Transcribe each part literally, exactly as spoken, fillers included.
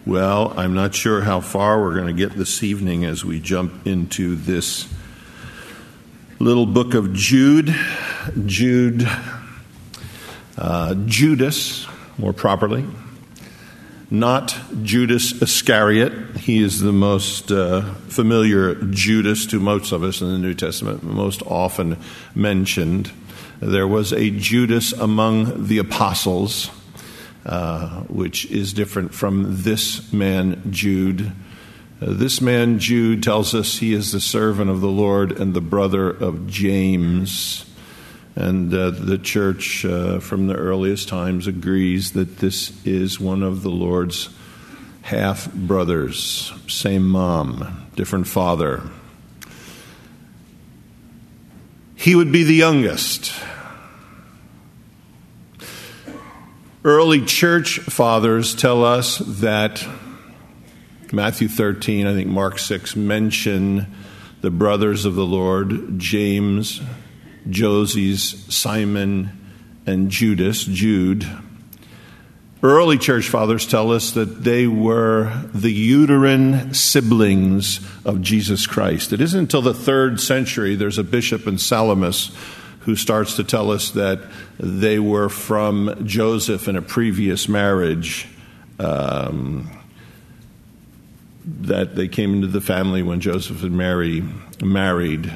Well, I'm not sure how far we're going to get this evening as we jump into this little book of Jude. Jude, uh, Judas, more properly. Not Judas Iscariot. He is the most uh, familiar Judas to most of us in the New Testament, most often mentioned. There was a Judas among the apostles, uh, which is different from this man Jude. Uh, this man Jude tells us he is the servant of the Lord and the brother of James. And uh, the church uh, from the earliest times agrees that this is one of the Lord's half-brothers, same mom, different father. He would be the youngest. Early church fathers tell us that Matthew thirteen, I think Mark six, mention the brothers of the Lord, James, Joses, Simon, and Judas, Jude. Early church fathers tell us that they were the uterine siblings of Jesus Christ. It isn't until the third century there's a bishop in Salamis who starts to tell us that they were from Joseph in a previous marriage, um, that they came into the family when Joseph and Mary married.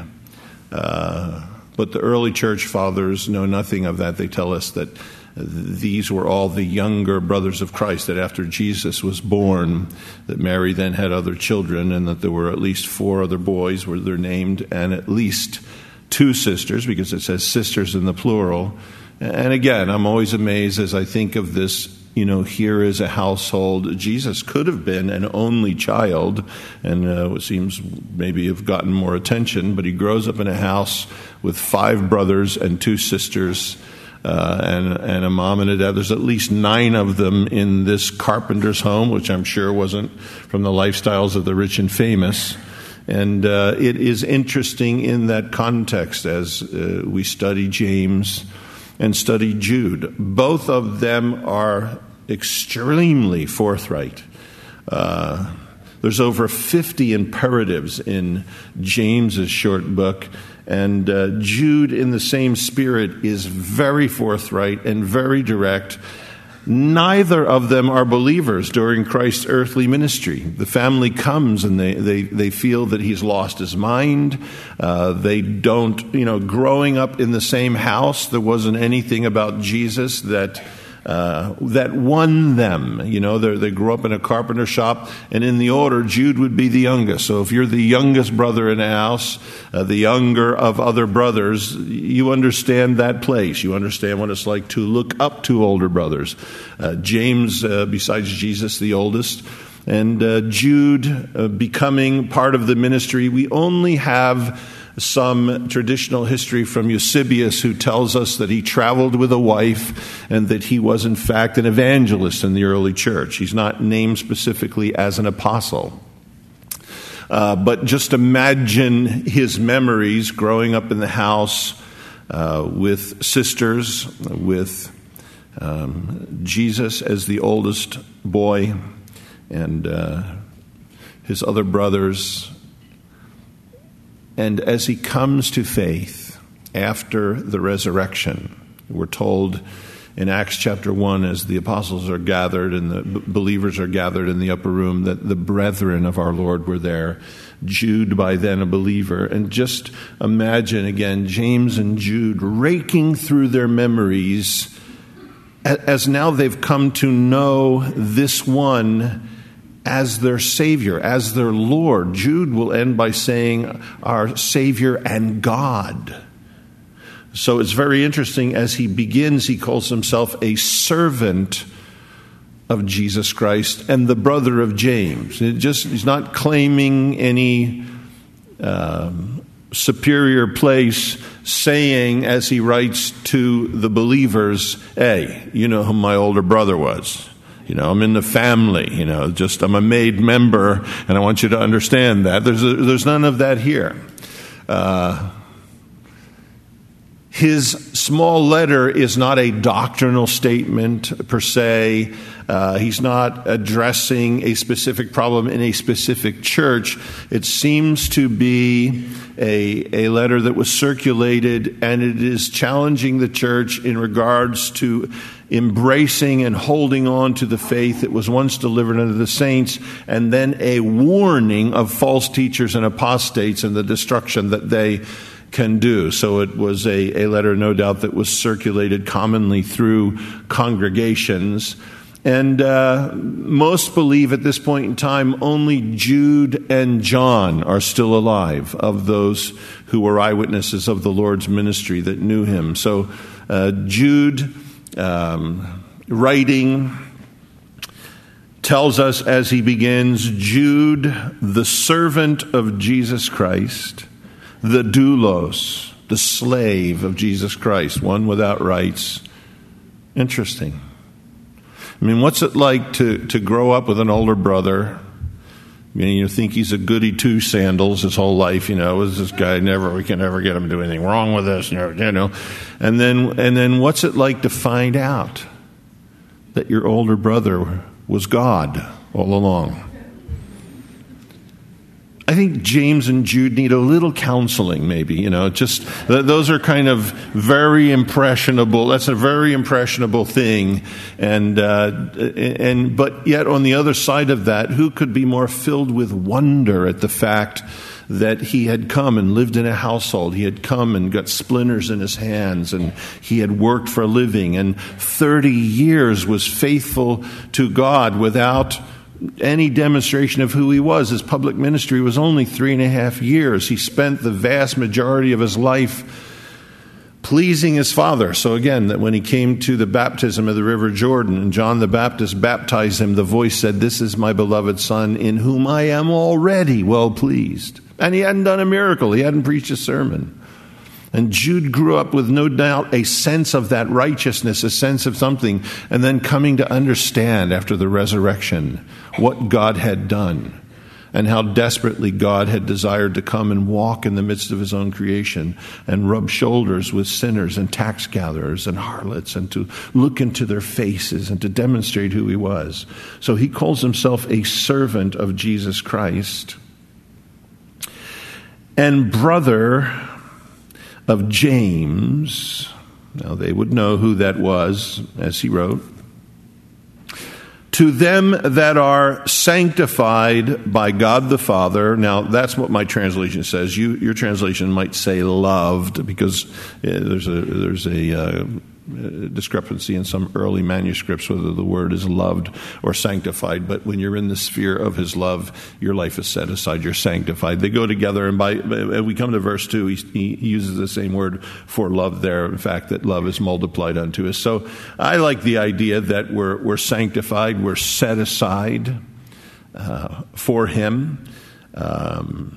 Uh, but the early church fathers know nothing of that. They tell us that these were all the younger brothers of Christ, that after Jesus was born, that Mary then had other children, and that there were at least four other boys where they're named, and at least two sisters, because it says sisters in the plural. And again, I'm always amazed as I think of this, you know, here is a household. Jesus could have been an only child, and uh, it seems maybe have gotten more attention, but he grows up in a house with five brothers and two sisters, uh, and, and a mom and a dad. There's at least nine of them in this carpenter's home, which I'm sure wasn't from the lifestyles of the rich and famous. And uh, it is interesting in that context as uh, we study James and study Jude. Both of them are extremely forthright. Uh, there's over fifty imperatives in James's short book, and uh, Jude, in the same spirit, is very forthright and very direct. Neither of them are believers during Christ's earthly ministry. The family comes and they, they, they feel that he's lost his mind. Uh, they don't, you know, growing up in the same house, there wasn't anything about Jesus that uh, that won them. You know, they grew up in a carpenter shop, and in the order, Jude would be the youngest. So if you're the youngest brother in a house, uh, the younger of other brothers, you understand that place. You understand what it's like to look up to older brothers. Uh, James, uh, besides Jesus, the oldest, and uh, Jude uh, becoming part of the ministry. We only have some traditional history from Eusebius, who tells us that he traveled with a wife and that he was in fact an evangelist in the early church. He's not named specifically as an apostle. Uh, but just imagine his memories growing up in the house uh, with sisters, with um, Jesus as the oldest boy, and uh, his other brothers. And as he comes to faith after the resurrection, we're told in Acts chapter one, as the apostles are gathered and the believers are gathered in the upper room, that the brethren of our Lord were there. Jude, by then a believer. And just imagine again, James and Jude raking through their memories as now they've come to know this one as their Savior, as their Lord. Jude will end by saying, our Savior and God. So it's very interesting. As he begins, he calls himself a servant of Jesus Christ and the brother of James. It just he's not claiming any um, superior place, saying, as he writes to the believers, hey, you know who my older brother was. You know, I'm in the family, you know, just I'm a made member, and I want you to understand that. There's a, there's none of that here. Uh, His small letter is not a doctrinal statement per se. Uh, he's not addressing a specific problem in a specific church. It seems to be a, a letter that was circulated, and it is challenging the church in regards to embracing and holding on to the faith that was once delivered unto the saints, and then a warning of false teachers and apostates and the destruction that they can do. So it was a, a letter, no doubt, that was circulated commonly through congregations. And uh, most believe at this point in time only Jude and John are still alive of those who were eyewitnesses of the Lord's ministry that knew him. So uh, Jude, um, writing, tells us as he begins, Jude, the servant of Jesus Christ, the doulos, the slave of Jesus Christ, one without rights. Interesting. I mean, what's it like to, to grow up with an older brother? I mean, you think he's a goody two sandals his whole life, you know, is this guy never, we can never get him to do anything wrong with us, you know. And then, and then what's it like to find out that your older brother was God all along? I think James and Jude need a little counseling, maybe, you know, just those are kind of very impressionable. That's a very impressionable thing. And, uh, and, but yet on the other side of that, who could be more filled with wonder at the fact that he had come and lived in a household. He had come and got splinters in his hands, and he had worked for a living, and thirty years was faithful to God without any demonstration of who he was. His public ministry was only three and a half years. He spent the vast majority of his life pleasing his Father. So again, that when he came to the baptism of the River Jordan and John the Baptist baptized him, the voice said, "This is my beloved Son, in whom I am already well pleased." And he hadn't done a miracle. He hadn't preached a sermon. And Jude grew up with no doubt a sense of that righteousness, a sense of something, and then coming to understand after the resurrection what God had done and how desperately God had desired to come and walk in the midst of his own creation and rub shoulders with sinners and tax gatherers and harlots and to look into their faces and to demonstrate who he was. So he calls himself a servant of Jesus Christ and brother of James. Now they would know who that was as he wrote. To them that are sanctified by God the Father. Now that's what my translation says. You, your translation might say loved, because there's a there's a uh, discrepancy in some early manuscripts whether the word is loved or sanctified. But when you're in the sphere of his love, your life is set aside. You're sanctified. They go together. And by and we come to verse two, he, he uses the same word for love there. In fact, that love is multiplied unto us. So I like the idea that we're we're sanctified. We're set aside uh, for him. Um,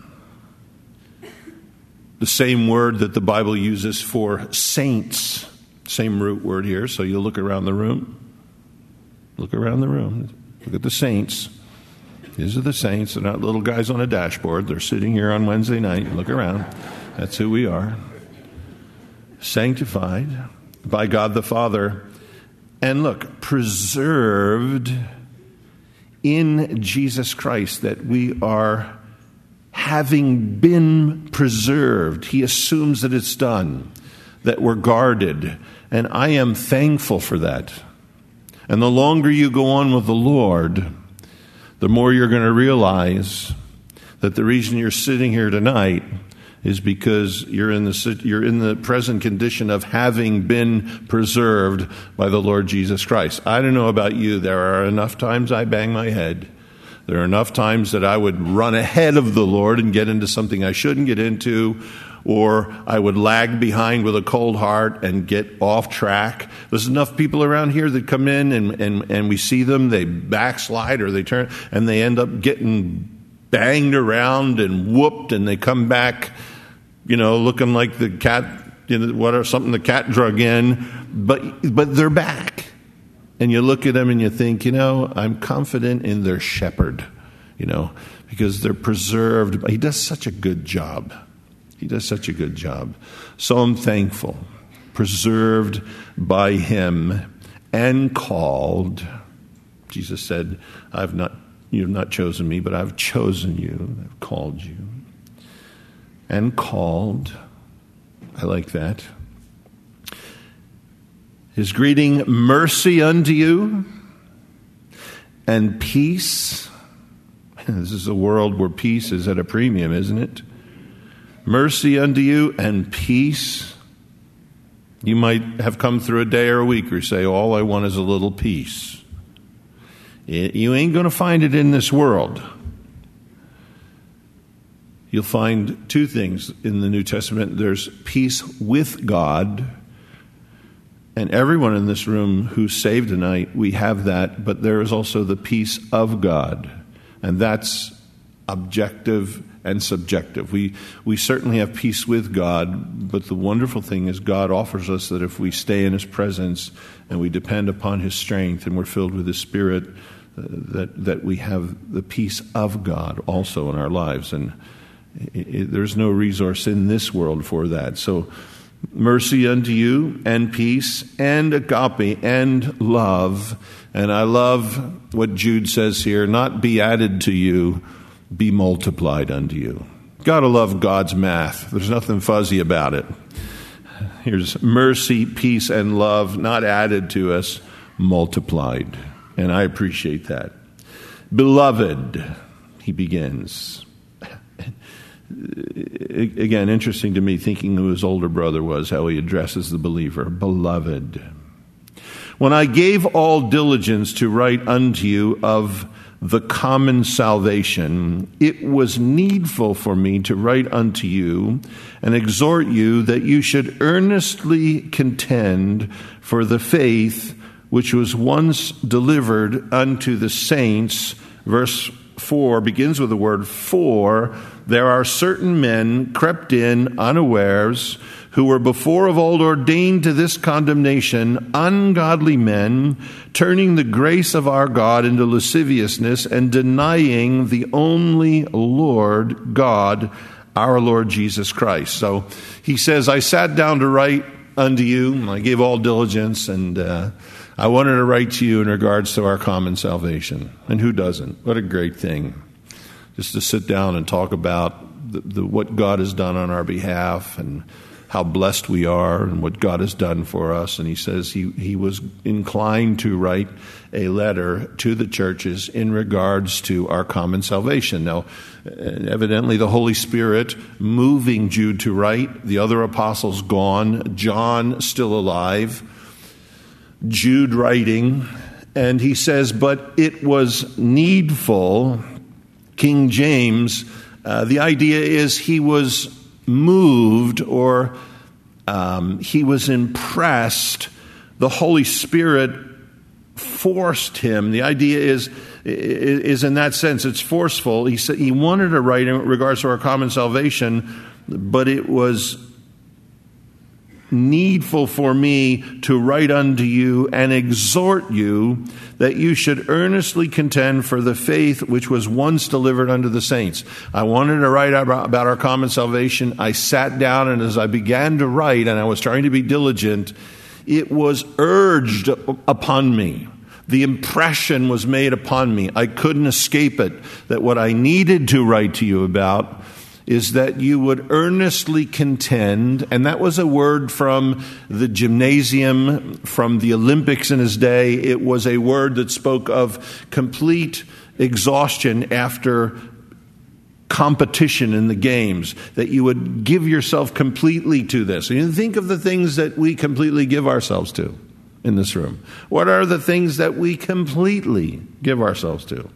the same word that the Bible uses for saints. Same root word here. So you look around the room. Look around the room. Look at the saints. These are the saints. They're not little guys on a dashboard. They're sitting here on Wednesday night. Look around. That's who we are. Sanctified by God the Father. And look, preserved in Jesus Christ, that we are having been preserved. He assumes that it's done, that we're guarded. And I am thankful for that. And the longer you go on with the Lord, the more you're going to realize that the reason you're sitting here tonight is because you're in the you're in the present condition of having been preserved by the Lord Jesus Christ. I don't know about you. There are enough times I bang my head. There are enough times that I would run ahead of the Lord and get into something I shouldn't get into, or I would lag behind with a cold heart and get off track. There's enough people around here that come in and, and, and we see them, they backslide or they turn, and they end up getting banged around and whooped, and they come back, you know, looking like the cat, you know, what or something the cat drug in, but but they're back. And you look at them and you think, you know, I'm confident in their shepherd, you know, because they're preserved. He does such a good job. He does such a good job. So I'm thankful. preserved by him and called. Jesus said, I've not, you have not chosen me, but I've chosen you. I've called you. And called. I like that. His greeting, mercy unto you and peace. This is a world where peace is at a premium, isn't it? Mercy unto you and peace. You might have come through a day or a week or say, all I want is a little peace. You ain't going to find it in this world. You'll find two things in the New Testament. There's peace with God. And everyone in this room who's saved tonight, we have that. But there is also the peace of God. And that's objective and subjective. We we certainly have peace with God, but the wonderful thing is God offers us that if we stay in His presence and we depend upon His strength and we're filled with His Spirit, uh, that that we have the peace of God also in our lives. And it, it, there's no resource in this world for that. So mercy unto you and peace and agape and love. And I love what Jude says here, not be added to you, be multiplied unto you. Got to love God's math. There's nothing fuzzy about it. Here's mercy, peace, and love, not added to us, multiplied. And I appreciate that. Beloved, he begins. Again, interesting to me, thinking who his older brother was, how he addresses the believer. Beloved. When I gave all diligence to write unto you of the common salvation, it was needful for me to write unto you and exhort you that you should earnestly contend for the faith which was once delivered unto the saints. Verse four begins with the word for. There are certain men crept in unawares, who were before of old ordained to this condemnation, ungodly men, turning the grace of our God into lasciviousness and denying the only Lord God, our Lord Jesus Christ. So he says, I sat down to write unto you, and I gave all diligence, and uh, I wanted to write to you in regards to our common salvation. And who doesn't? What a great thing. Just to sit down and talk about the, the, what God has done on our behalf and how blessed we are and what God has done for us. And he says he, he was inclined to write a letter to the churches in regards to our common salvation. Now, evidently the Holy Spirit moving Jude to write, the other apostles gone, John still alive, Jude writing, and he says, but it was needful. King James, uh, the idea is he was moved or um, he was impressed. The Holy Spirit forced him. The idea is is in that sense it's forceful. He said he wanted to write in regards to our common salvation, but it was needful for me to write unto you and exhort you that you should earnestly contend for the faith which was once delivered unto the saints. I wanted to write about our common salvation. I sat down, and as I began to write, and I was trying to be diligent, it was urged upon me. The impression was made upon me. I couldn't escape it, that what I needed to write to you about is that you would earnestly contend, and that was a word from the gymnasium, from the Olympics in his day. It was a word that spoke of complete exhaustion after competition in the games, that you would give yourself completely to this. And you think of the things that we completely give ourselves to in this room. What are the things that we completely give ourselves to?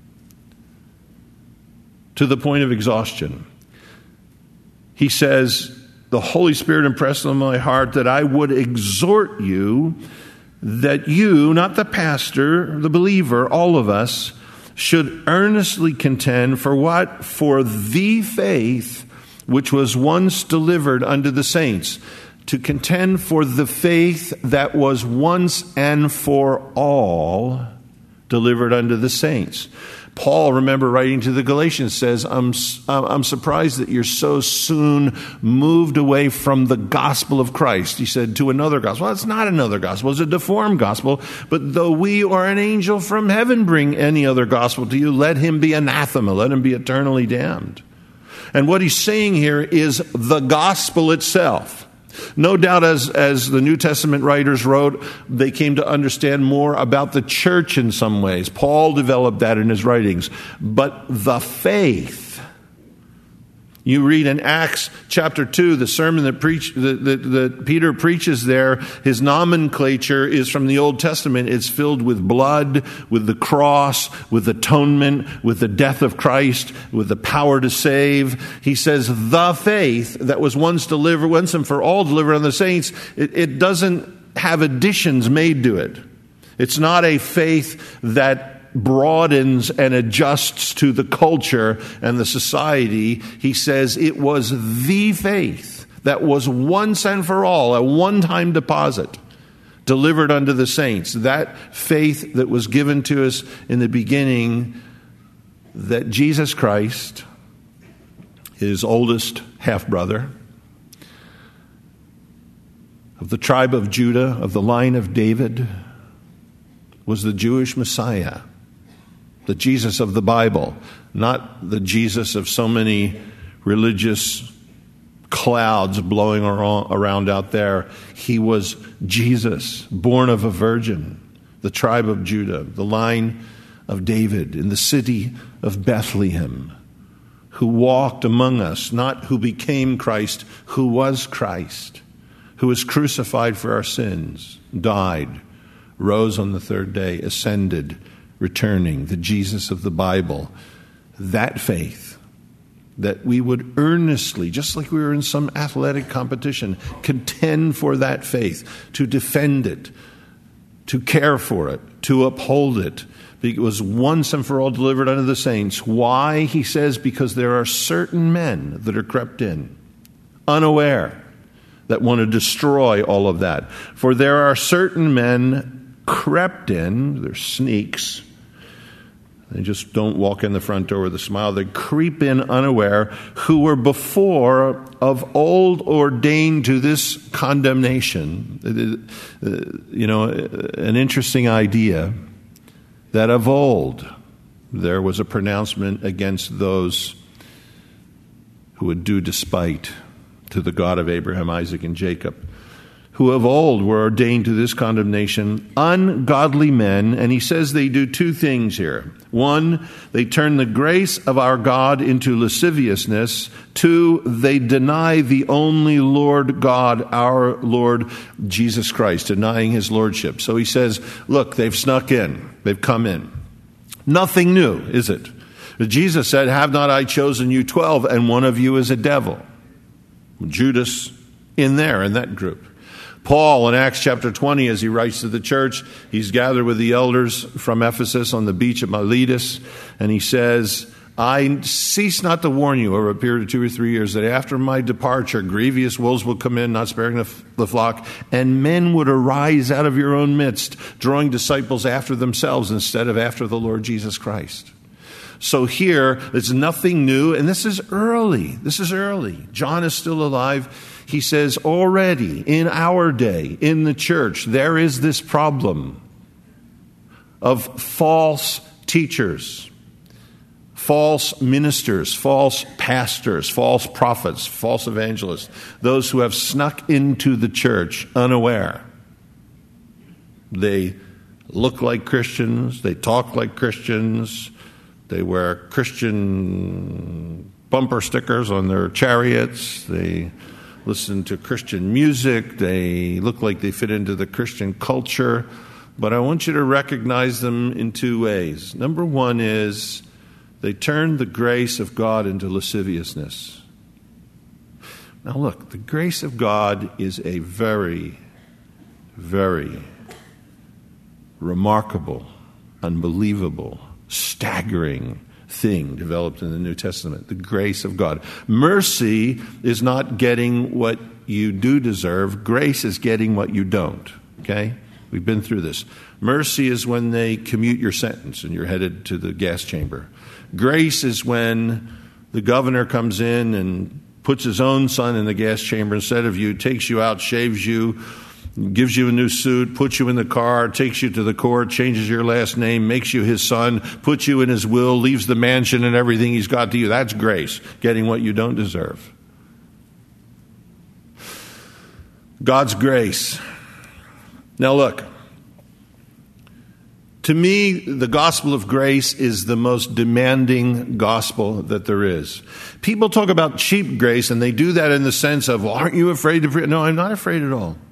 To the point of exhaustion. He says, the Holy Spirit impressed on my heart that I would exhort you that you, not the pastor, the believer, all of us, should earnestly contend for what? For the faith which was once delivered unto the saints. To contend for the faith that was once and for all delivered unto the saints. Paul, remember, writing to the Galatians, says, I'm, I'm surprised that you're so soon moved away from the gospel of Christ. He said, to another gospel. Well, it's not another gospel. It's a deformed gospel. But though we or an angel from heaven bring any other gospel to you, let him be anathema. Let him be eternally damned. And what he's saying here is the gospel itself. No doubt, as, as the New Testament writers wrote, they came to understand more about the church in some ways. Paul developed that in his writings. But the faith, you read in Acts chapter two, the sermon that, preach, that, that, that Peter preaches there, his nomenclature is from the Old Testament. It's filled with blood, with the cross, with atonement, with the death of Christ, with the power to save. He says the faith that was once delivered, once and for all delivered on the saints, it, it doesn't have additions made to it. It's not a faith that broadens and adjusts to the culture and the society. He says it was the faith that was once and for all, a one-time deposit delivered unto the saints. That faith that was given to us in the beginning, that Jesus Christ, his oldest half-brother, of the tribe of Judah, of the line of David, was the Jewish Messiah. The Jesus of the Bible, not the Jesus of so many religious clouds blowing around out there. He was Jesus, born of a virgin, the tribe of Judah, the line of David, in the city of Bethlehem, who walked among us, not who became Christ, who was Christ, who was crucified for our sins, died, rose on the third day, ascended, returning, the Jesus of the Bible. That faith, that we would earnestly, just like we were in some athletic competition, contend for that faith, to defend it, to care for it, to uphold it. It was once and for all delivered unto the saints. Why? He says, because there are certain men that are crept in, unaware, that want to destroy all of that. For there are certain men crept in, they're sneaks. They just don't walk in the front door with a smile. They creep in unaware, who were before of old ordained to this condemnation. You know, an interesting idea that of old there was a pronouncement against those who would do despite to the God of Abraham, Isaac, and Jacob, who of old were ordained to this condemnation, ungodly men. And he says they do two things here. One, they turn the grace of our God into lasciviousness. Two, they deny the only Lord God, our Lord Jesus Christ, denying his lordship. So he says, look, they've snuck in. They've come in. Nothing new, is it? Jesus said, have not I chosen you twelve, and one of you is a devil? Judas in there, in that group. Paul, in Acts chapter twenty, as he writes to the church, he's gathered with the elders from Ephesus on the beach at Miletus, and he says, I cease not to warn you over a period of two or three years that after my departure, grievous wolves will come in, not sparing the, the flock, and men would arise out of your own midst, drawing disciples after themselves instead of after the Lord Jesus Christ. So here, there's nothing new, and this is early. This is early. John is still alive. He says, already in our day, in the church, there is this problem of false teachers, false ministers, false pastors, false prophets, false evangelists, those who have snuck into the church unaware. They look like Christians, they talk like Christians, they wear Christian bumper stickers on their chariots, they listen to Christian music, they look like they fit into the Christian culture, but I want you to recognize them in two ways. Number one is they turn the grace of God into lasciviousness. Now look, the grace of God is a very, very remarkable, unbelievable, staggering thing developed in the New Testament, the grace of God. Mercy is not getting what you do deserve. Grace is getting what you don't, okay? We've been through this. Mercy is when they commute your sentence and you're headed to the gas chamber. Grace is when the governor comes in and puts his own son in the gas chamber instead of you, takes you out, shaves you, gives you a new suit, puts you in the car, takes you to the court, changes your last name, makes you his son, puts you in his will, leaves the mansion and everything he's got to you. That's grace, getting what you don't deserve. God's grace. Now look, to me, the gospel of grace is the most demanding gospel that there is. People talk about cheap grace, and they do that in the sense of, well, aren't you afraid of... No, I'm not afraid at all.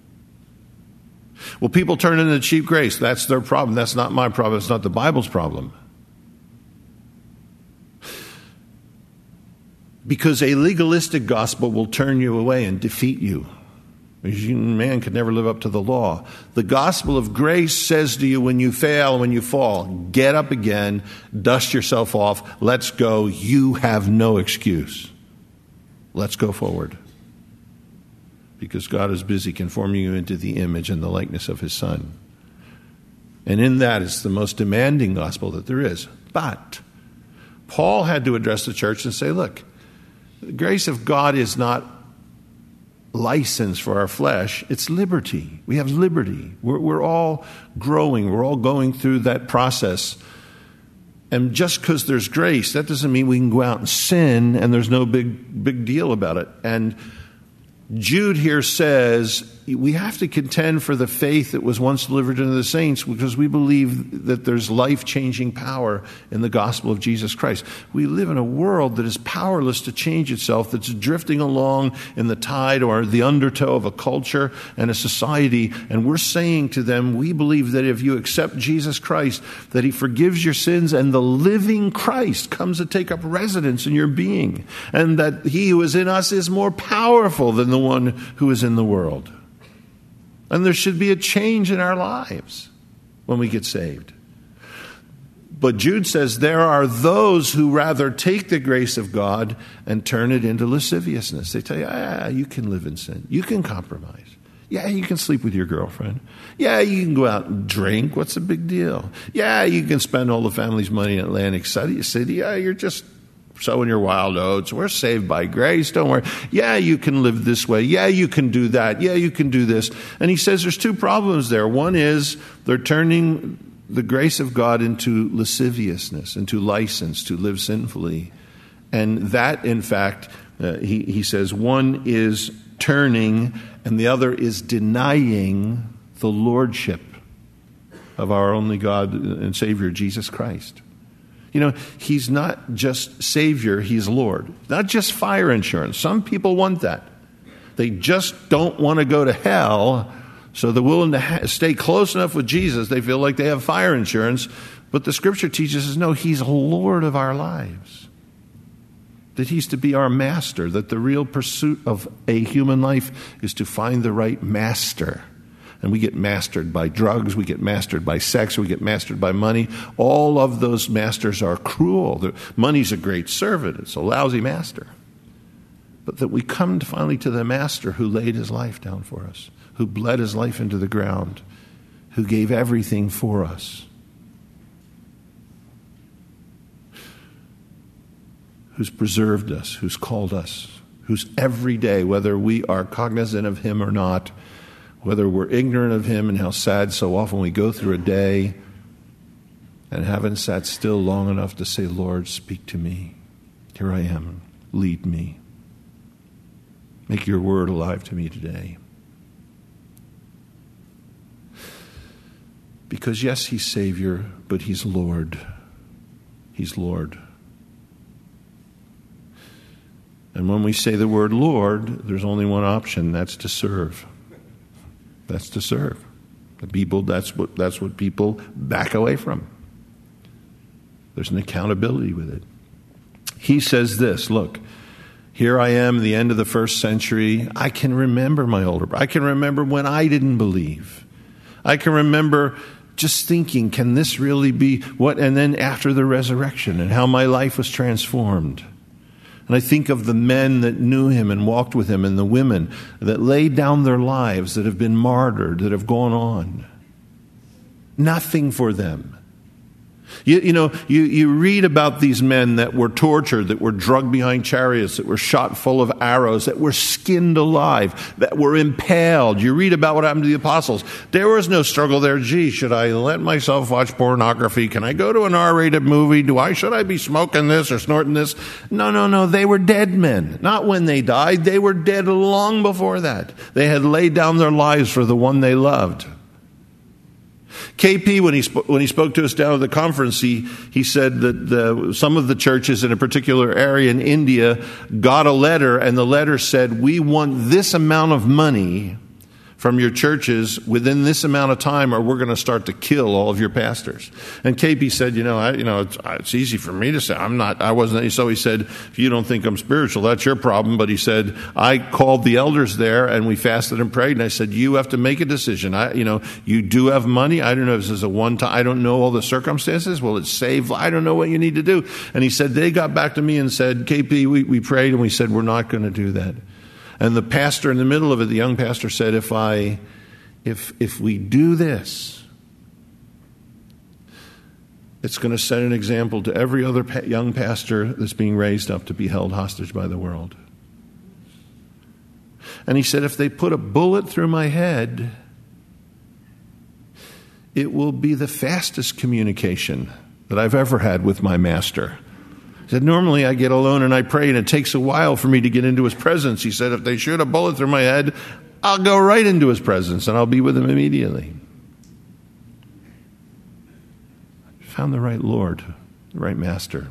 Well, people turn into cheap grace. That's their problem. That's not my problem. It's not the Bible's problem. Because a legalistic gospel will turn you away and defeat you. Man could never live up to the law. The gospel of grace says to you when you fail, when you fall, get up again, dust yourself off, let's go. You have no excuse. Let's go forward. Because God is busy conforming you into the image and the likeness of his Son. And in that is the most demanding gospel that there is. But Paul had to address the church and say, look, the grace of God is not license for our flesh, it's liberty. We have liberty. We're, we're all growing. We're all going through that process. And just because there's grace, that doesn't mean we can go out and sin and there's no big, big deal about it. And Jude here says we have to contend for the faith that was once delivered unto the saints because we believe that there's life-changing power in the gospel of Jesus Christ. We live in a world that is powerless to change itself, that's drifting along in the tide or the undertow of a culture and a society. And we're saying to them, we believe that if you accept Jesus Christ, that he forgives your sins and the living Christ comes to take up residence in your being. And that he who is in us is more powerful than the one who is in the world. And there should be a change in our lives when we get saved. But Jude says there are those who rather take the grace of God and turn it into lasciviousness. They tell you, ah, you can live in sin. You can compromise. Yeah, you can sleep with your girlfriend. Yeah, you can go out and drink. What's the big deal? Yeah, you can spend all the family's money in Atlantic City. Yeah, you're just sowing your wild oats. We're saved by grace. Don't worry. Yeah, you can live this way. Yeah, you can do that. Yeah, you can do this. And he says there's two problems there. One is they're turning the grace of God into lasciviousness, into license to live sinfully. And that, in fact, uh, he, he says one is turning and the other is denying the lordship of our only God and Savior, Jesus Christ. You know, he's not just Savior, he's Lord. Not just fire insurance. Some people want that. They just don't want to go to hell, so they're willing to ha- stay close enough with Jesus. They feel like they have fire insurance. But the Scripture teaches us, no, he's Lord of our lives. That he's to be our master. That the real pursuit of a human life is to find the right master. And we get mastered by drugs, we get mastered by sex, we get mastered by money. All of those masters are cruel. The, money's a great servant, it's a lousy master. But that we come finally to the master who laid his life down for us, who bled his life into the ground, who gave everything for us, who's preserved us, who's called us, who's every day, whether we are cognizant of him or not, whether we're ignorant of him and how sad so often we go through a day and haven't sat still long enough to say, Lord, speak to me. Here I am. Lead me. Make your word alive to me today. Because yes, he's Savior, but he's Lord. He's Lord. And when we say the word Lord, there's only one option, that's to serve. That's to serve. The people, that's what that's what people back away from. There's an accountability with it. He says this, look, here I am, the end of the first century. I can remember my older brother. I can remember when I didn't believe. I can remember just thinking, can this really be what? And then after the resurrection and how my life was transformed. And I think of the men that knew him and walked with him, and the women that laid down their lives, that have been martyred, that have gone on. Nothing for them. You, you know, you, you read about these men that were tortured, that were dragged behind chariots, that were shot full of arrows, that were skinned alive, that were impaled. You read about what happened to the apostles. There was no struggle there. Gee, should I let myself watch pornography? Can I go to an R-rated movie? Do I, should I be smoking this or snorting this? No, no, no. They were dead men. Not when they died. They were dead long before that. They had laid down their lives for the one they loved. K P, when he sp- when he spoke to us down at the conference, he he said that the, some of the churches in a particular area in India got a letter, and the letter said, "We want this amount of money from your churches within this amount of time, or we're going to start to kill all of your pastors." And K P said, "You know, I, you know, it's, it's easy for me to say. I'm not. I wasn't." So he said, "If you don't think I'm spiritual, that's your problem." But he said, "I called the elders there, and we fasted and prayed, and I said, you have to make a decision. I, you know, you do have money. I don't know if this is a one time. I don't know all the circumstances. Will it save? I don't know what you need to do." And he said, they got back to me and said, "K P, we, we prayed, and we said we're not going to do that." And the pastor in the middle of it, the young pastor said, if I, if if we do this, it's going to set an example to every other pa- young pastor that's being raised up to be held hostage by the world. And he said, if they put a bullet through my head, it will be the fastest communication that I've ever had with my master. He said, normally I get alone and I pray, and it takes a while for me to get into his presence. He said, if they shoot a bullet through my head, I'll go right into his presence and I'll be with him immediately. Found the right Lord, the right master.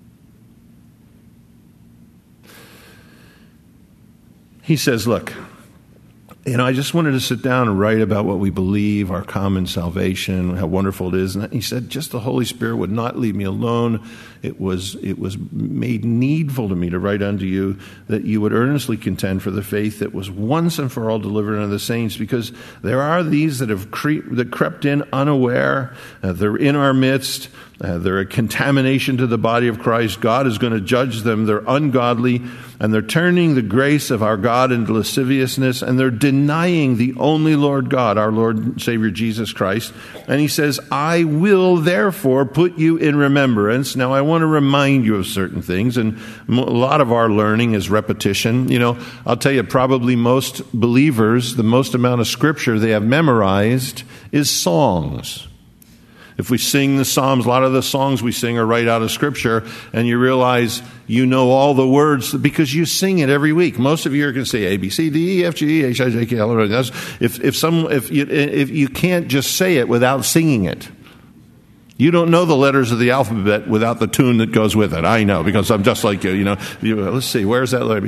He says, look, you know, I just wanted to sit down and write about what we believe, our common salvation, how wonderful it is. And he said, just the Holy Spirit would not leave me alone. It was it was made needful to me to write unto you that you would earnestly contend for the faith that was once and for all delivered unto the saints, because there are these that have cre- that crept in unaware. Uh, they're in our midst. Uh, they're a contamination to the body of Christ. God is going to judge them. They're ungodly, and they're turning the grace of our God into lasciviousness, and they're denying the only Lord God, our Lord and Savior Jesus Christ. And he says, I will therefore put you in remembrance. Now, I want to remind you of certain things, and a lot of our learning is repetition. You know, I'll tell you, probably most believers, the most amount of scripture they have memorized is songs. If we sing the Psalms, a lot of the songs we sing are right out of Scripture, and you realize you know all the words because you sing it every week. Most of you are going to say A, B, C, D, E, F, G, H, I, J, K, L, M, N. If if some if you if you can't just say it without singing it, you don't know the letters of the alphabet without the tune that goes with it. I know, because I'm just like you. You know, you, let's see, where's that letter?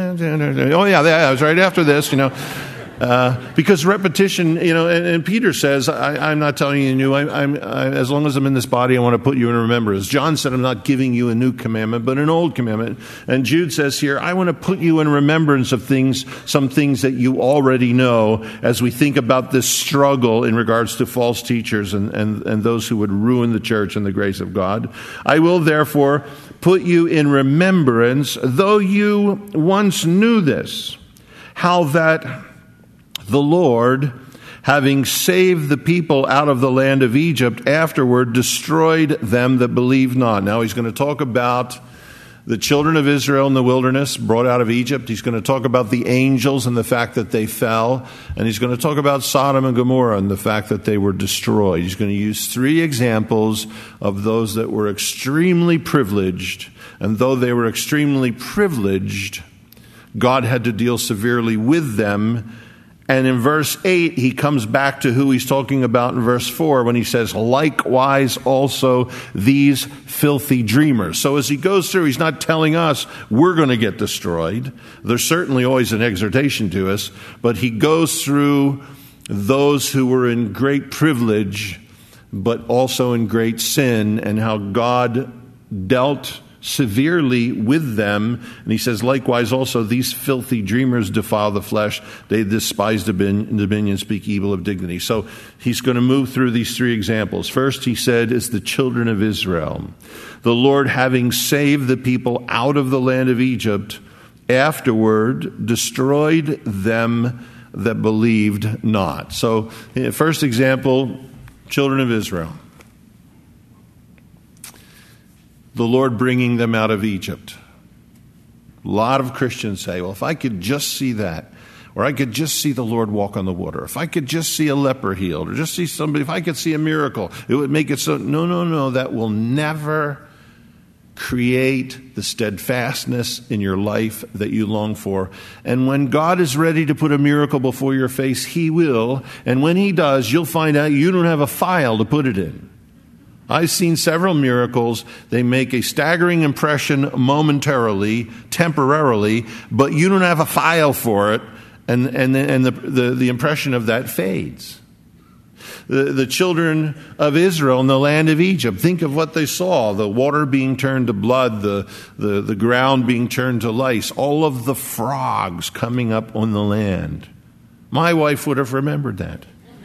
Oh yeah, that was right after this. You know. Uh, because repetition, you know, and, and Peter says, I, I'm not telling you new. I, I'm, I, as long as I'm in this body, I want to put you in remembrance. John said, I'm not giving you a new commandment, but an old commandment. And Jude says here, I want to put you in remembrance of things, some things that you already know, as we think about this struggle in regards to false teachers and, and, and those who would ruin the church and the grace of God. I will therefore put you in remembrance, though you once knew this, how that the Lord, having saved the people out of the land of Egypt, afterward destroyed them that believed not. Now he's going to talk about the children of Israel in the wilderness, brought out of Egypt. He's going to talk about the angels and the fact that they fell. And he's going to talk about Sodom and Gomorrah and the fact that they were destroyed. He's going to use three examples of those that were extremely privileged. And though they were extremely privileged, God had to deal severely with them. And in verse eight, he comes back to who he's talking about in verse four when he says, likewise also these filthy dreamers. So as he goes through, he's not telling us we're going to get destroyed. There's certainly always an exhortation to us, but he goes through those who were in great privilege, but also in great sin, and how God dealt severely with them. And he says, likewise also, these filthy dreamers defile the flesh. They despise dominion, speak evil of dignity. So he's going to move through these three examples. First, he said, is the children of Israel. The Lord, having saved the people out of the land of Egypt, afterward destroyed them that believed not. So, first example, children of Israel. The Lord bringing them out of Egypt. A lot of Christians say, well, if I could just see that, or I could just see the Lord walk on the water, if I could just see a leper healed, or just see somebody, if I could see a miracle, it would make it so. No, no, no, that will never create the steadfastness in your life that you long for. And when God is ready to put a miracle before your face, He will. And when He does, you'll find out you don't have a file to put it in. I've seen several miracles. They make a staggering impression momentarily, temporarily, but you don't have a file for it, and, and, and the, the, the impression of that fades. The, the children of Israel in the land of Egypt, think of what they saw. The water being turned to blood, the, the, the ground being turned to lice, all of the frogs coming up on the land. My wife would have remembered that.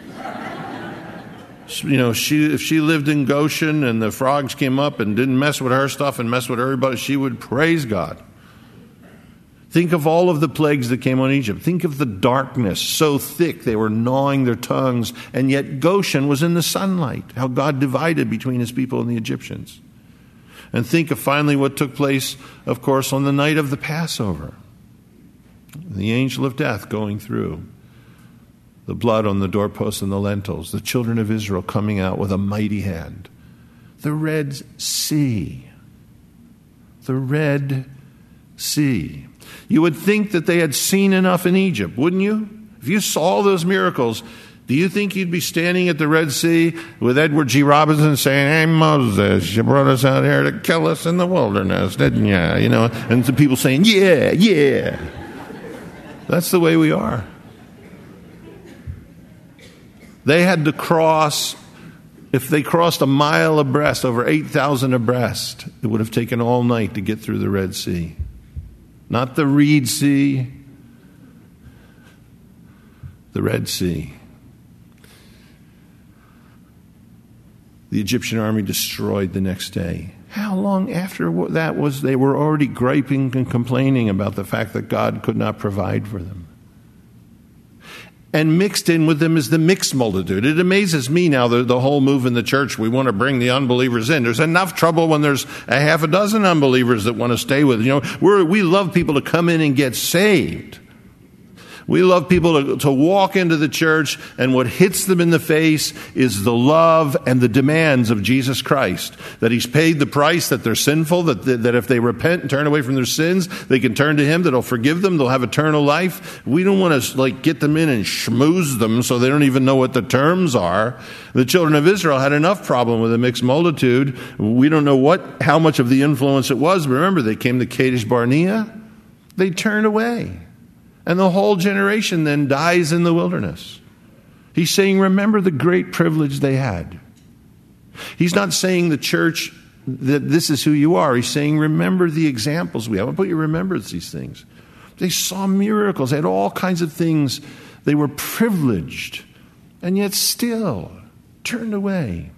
You know, she if she lived in Goshen and the frogs came up and didn't mess with her stuff and mess with everybody, she would praise God. Think of all of the plagues that came on Egypt. Think of the darkness so thick they were gnawing their tongues, and yet Goshen was in the sunlight, how God divided between His people and the Egyptians. And think of finally what took place, of course, on the night of the Passover. The angel of death going through. The blood on the doorposts and the lentils. The children of Israel coming out with a mighty hand. The Red Sea. The Red Sea. You would think that they had seen enough in Egypt, wouldn't you? If you saw all those miracles, do you think you'd be standing at the Red Sea with Edward G. Robinson saying, "Hey, Moses, you brought us out here to kill us in the wilderness, didn't you?" You know, and the people saying, "Yeah, yeah." That's the way we are. They had to cross, if they crossed a mile abreast, over eight thousand abreast, it would have taken all night to get through the Red Sea. Not the Reed Sea, the Red Sea. The Egyptian army destroyed the next day. How long after that was they were already griping and complaining about the fact that God could not provide for them? And mixed in with them is the mixed multitude. It amazes me now, the, the whole move in the church, we want to bring the unbelievers in. There's enough trouble when there's a half a dozen unbelievers that want to stay with. You know, we're, we love people to come in and get saved. We love people to, to walk into the church, and what hits them in the face is the love and the demands of Jesus Christ. That He's paid the price, that they're sinful, that, that if they repent and turn away from their sins, they can turn to Him, that He'll forgive them, they'll have eternal life. We don't want to like get them in and schmooze them so they don't even know what the terms are. The children of Israel had enough problem with a mixed multitude. We don't know what, how much of the influence it was. But remember, they came to Kadesh Barnea. They turned away. And the whole generation then dies in the wilderness. He's saying, remember the great privilege they had. He's not saying the church that this is who you are. He's saying, remember the examples we have. I want you to remember these things. They saw miracles. They had all kinds of things. They were privileged. And yet still turned away.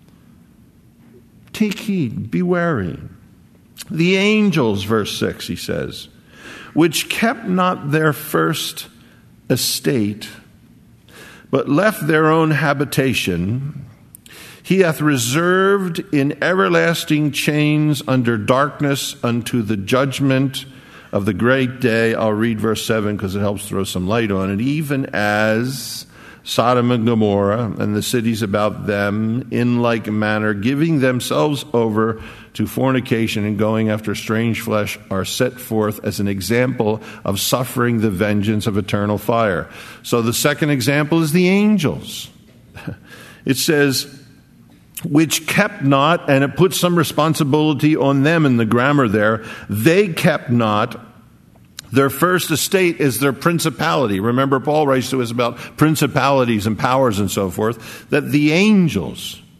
Take heed. Be wary. The angels, verse six, he says, which kept not their first estate, but left their own habitation, He hath reserved in everlasting chains under darkness unto the judgment of the great day. I'll read verse seven because it helps throw some light on it. Even as Sodom and Gomorrah and the cities about them in like manner, giving themselves over to fornication and going after strange flesh, are set forth as an example of suffering the vengeance of eternal fire. So the second example is the angels. It says, which kept not, and it puts some responsibility on them in the grammar there. They kept not. Their first estate is their principality. Remember, Paul writes to us about principalities and powers and so forth, that the angels,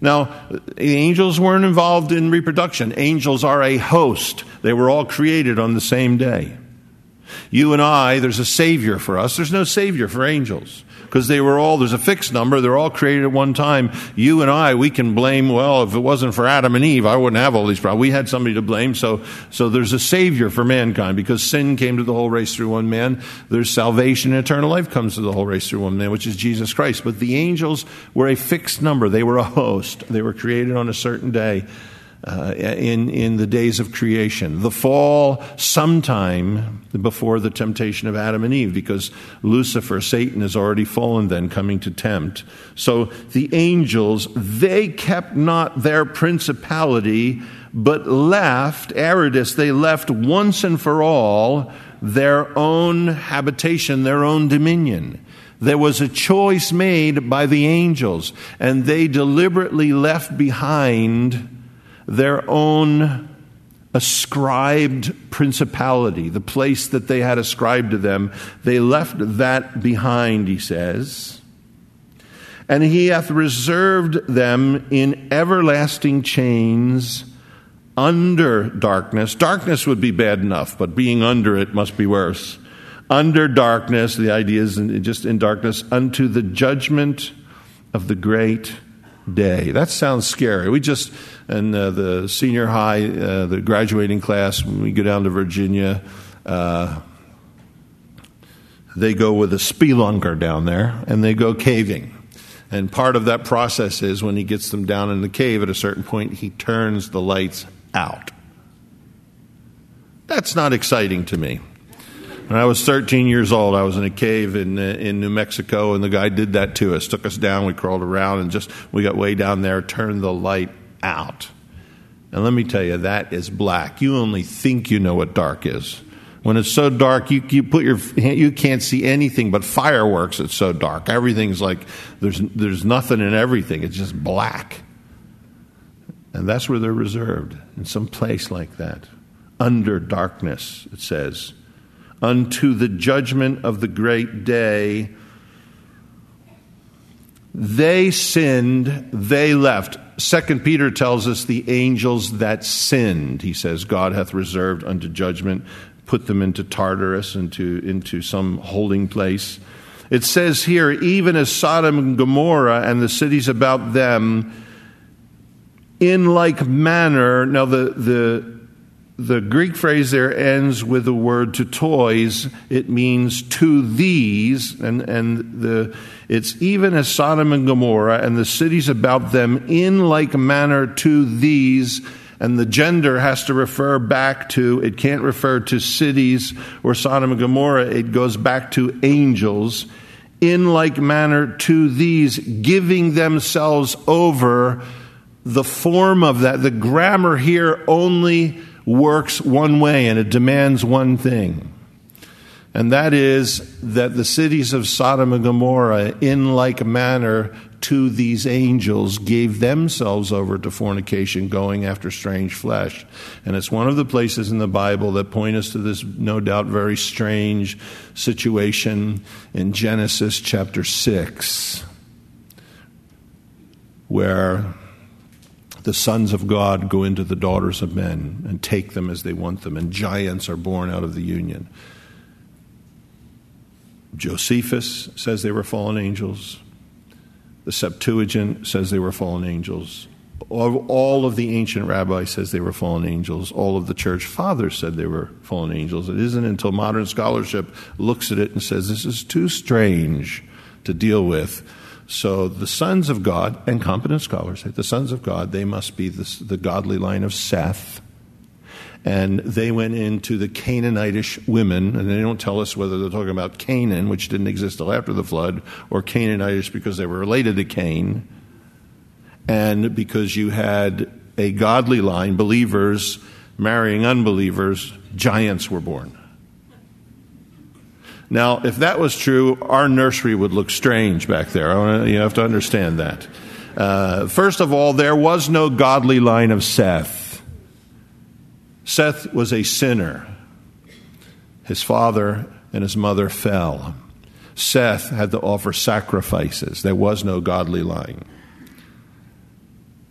Now, the angels weren't involved in reproduction. Angels are a host. They were all created on the same day. You and I, there's a Savior for us. There's no Savior for angels because they were all, there's a fixed number. They're all created at one time. You and I, we can blame, well, if it wasn't for Adam and Eve, I wouldn't have all these problems. We had somebody to blame. So, so there's a Savior for mankind because sin came to the whole race through one man. There's salvation and eternal life comes to the whole race through one man, which is Jesus Christ. But the angels were a fixed number. They were a host. They were created on a certain day. Uh, in in the days of creation. The fall sometime before the temptation of Adam and Eve, because Lucifer, Satan, has already fallen then, coming to tempt. So the angels, they kept not their principality, but left, Aridus, they left once and for all their own habitation, their own dominion. There was a choice made by the angels, and they deliberately left behind their own ascribed principality, the place that they had ascribed to them. They left that behind, he says. And he hath reserved them in everlasting chains under darkness. Darkness would be bad enough, but being under it must be worse. Under darkness, the idea is just in darkness, unto the judgment of the great day. That sounds scary. We just, in uh, the senior high, uh, the graduating class, when we go down to Virginia, uh, they go with a spelunker down there, and they go caving. And part of that process is when he gets them down in the cave, at a certain point, he turns the lights out. That's not exciting to me. When I was thirteen years old, I was in a cave in uh, in New Mexico, and the guy did that to us. Took us down, we crawled around, and just we got way down there, turned the light out. And let me tell you, that is black. You only think you know what dark is. When it's so dark, you you put your you can't see anything but fireworks. It's so dark. Everything's like there's there's nothing in everything. It's just black. And that's where they're reserved, in some place like that, under darkness. It says, unto the judgment of the great day. They sinned, they left. Second Peter tells us the angels that sinned, he says, God hath reserved unto judgment, put them into Tartarus, into, into some holding place. It says here, even as Sodom and Gomorrah and the cities about them, in like manner. Now the the The Greek phrase there ends with the word to toys. It means to these, and, and the it's even as Sodom and Gomorrah and the cities about them in like manner to these, and the gender has to refer back to, it can't refer to cities or Sodom and Gomorrah, it goes back to angels, in like manner to these, giving themselves over. The form of that, the grammar here only works one way, and it demands one thing. And that is that the cities of Sodom and Gomorrah, in like manner to these angels, gave themselves over to fornication, going after strange flesh. And it's one of the places in the Bible that point us to this, no doubt, very strange situation in Genesis chapter six, where the sons of God go into the daughters of men and take them as they want them, and giants are born out of the union. Josephus says they were fallen angels. The Septuagint says they were fallen angels. All, all of the ancient rabbis says they were fallen angels. All of the church fathers said they were fallen angels. It isn't until modern scholarship looks at it and says this is too strange to deal with. So the sons of God, and competent scholars say the sons of God, they must be the, the godly line of Seth. And they went into the Canaanitish women, and they don't tell us whether they're talking about Canaan, which didn't exist till after the flood, or Canaanitish because they were related to Cain, and because you had a godly line, believers marrying unbelievers, giants were born. Now, if that was true, our nursery would look strange back there. You have to understand that. Uh, first of all, there was no godly line of Seth. Seth was a sinner. His father and his mother fell. Seth had to offer sacrifices. There was no godly line.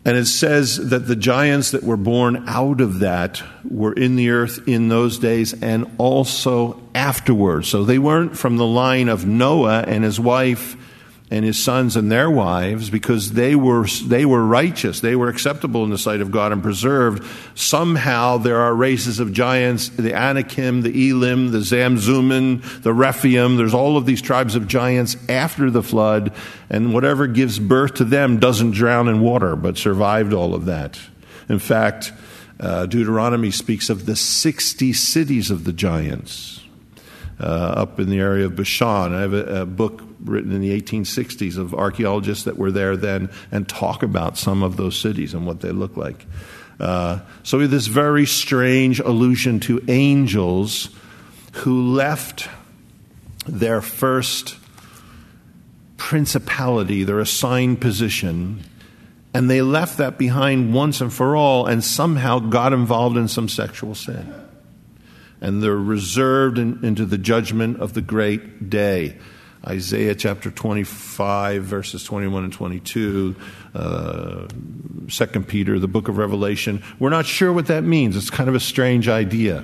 And it says that the giants that were born out of that were in the earth in those days and also afterwards. So they weren't from the line of Noah and his wife and his sons and their wives, because they were they were righteous. They were acceptable in the sight of God and preserved. Somehow there are races of giants, the Anakim, the Elim, the Zamzummim, the Rephaim. There's all of these tribes of giants after the flood, and whatever gives birth to them doesn't drown in water, but survived all of that. In fact, uh, Deuteronomy speaks of the sixty cities of the giants uh, up in the area of Bashan. I have a, a book written in the eighteen sixties of archaeologists that were there then and talk about some of those cities and what they look like. Uh, so we have this very strange allusion to angels who left their first principality, their assigned position, and they left that behind once and for all and somehow got involved in some sexual sin. And they're reserved in, into the judgment of the great day. Isaiah chapter twenty-five, verses twenty-one and twenty-two, uh, Second Peter, the book of Revelation. We're not sure what that means. It's kind of a strange idea.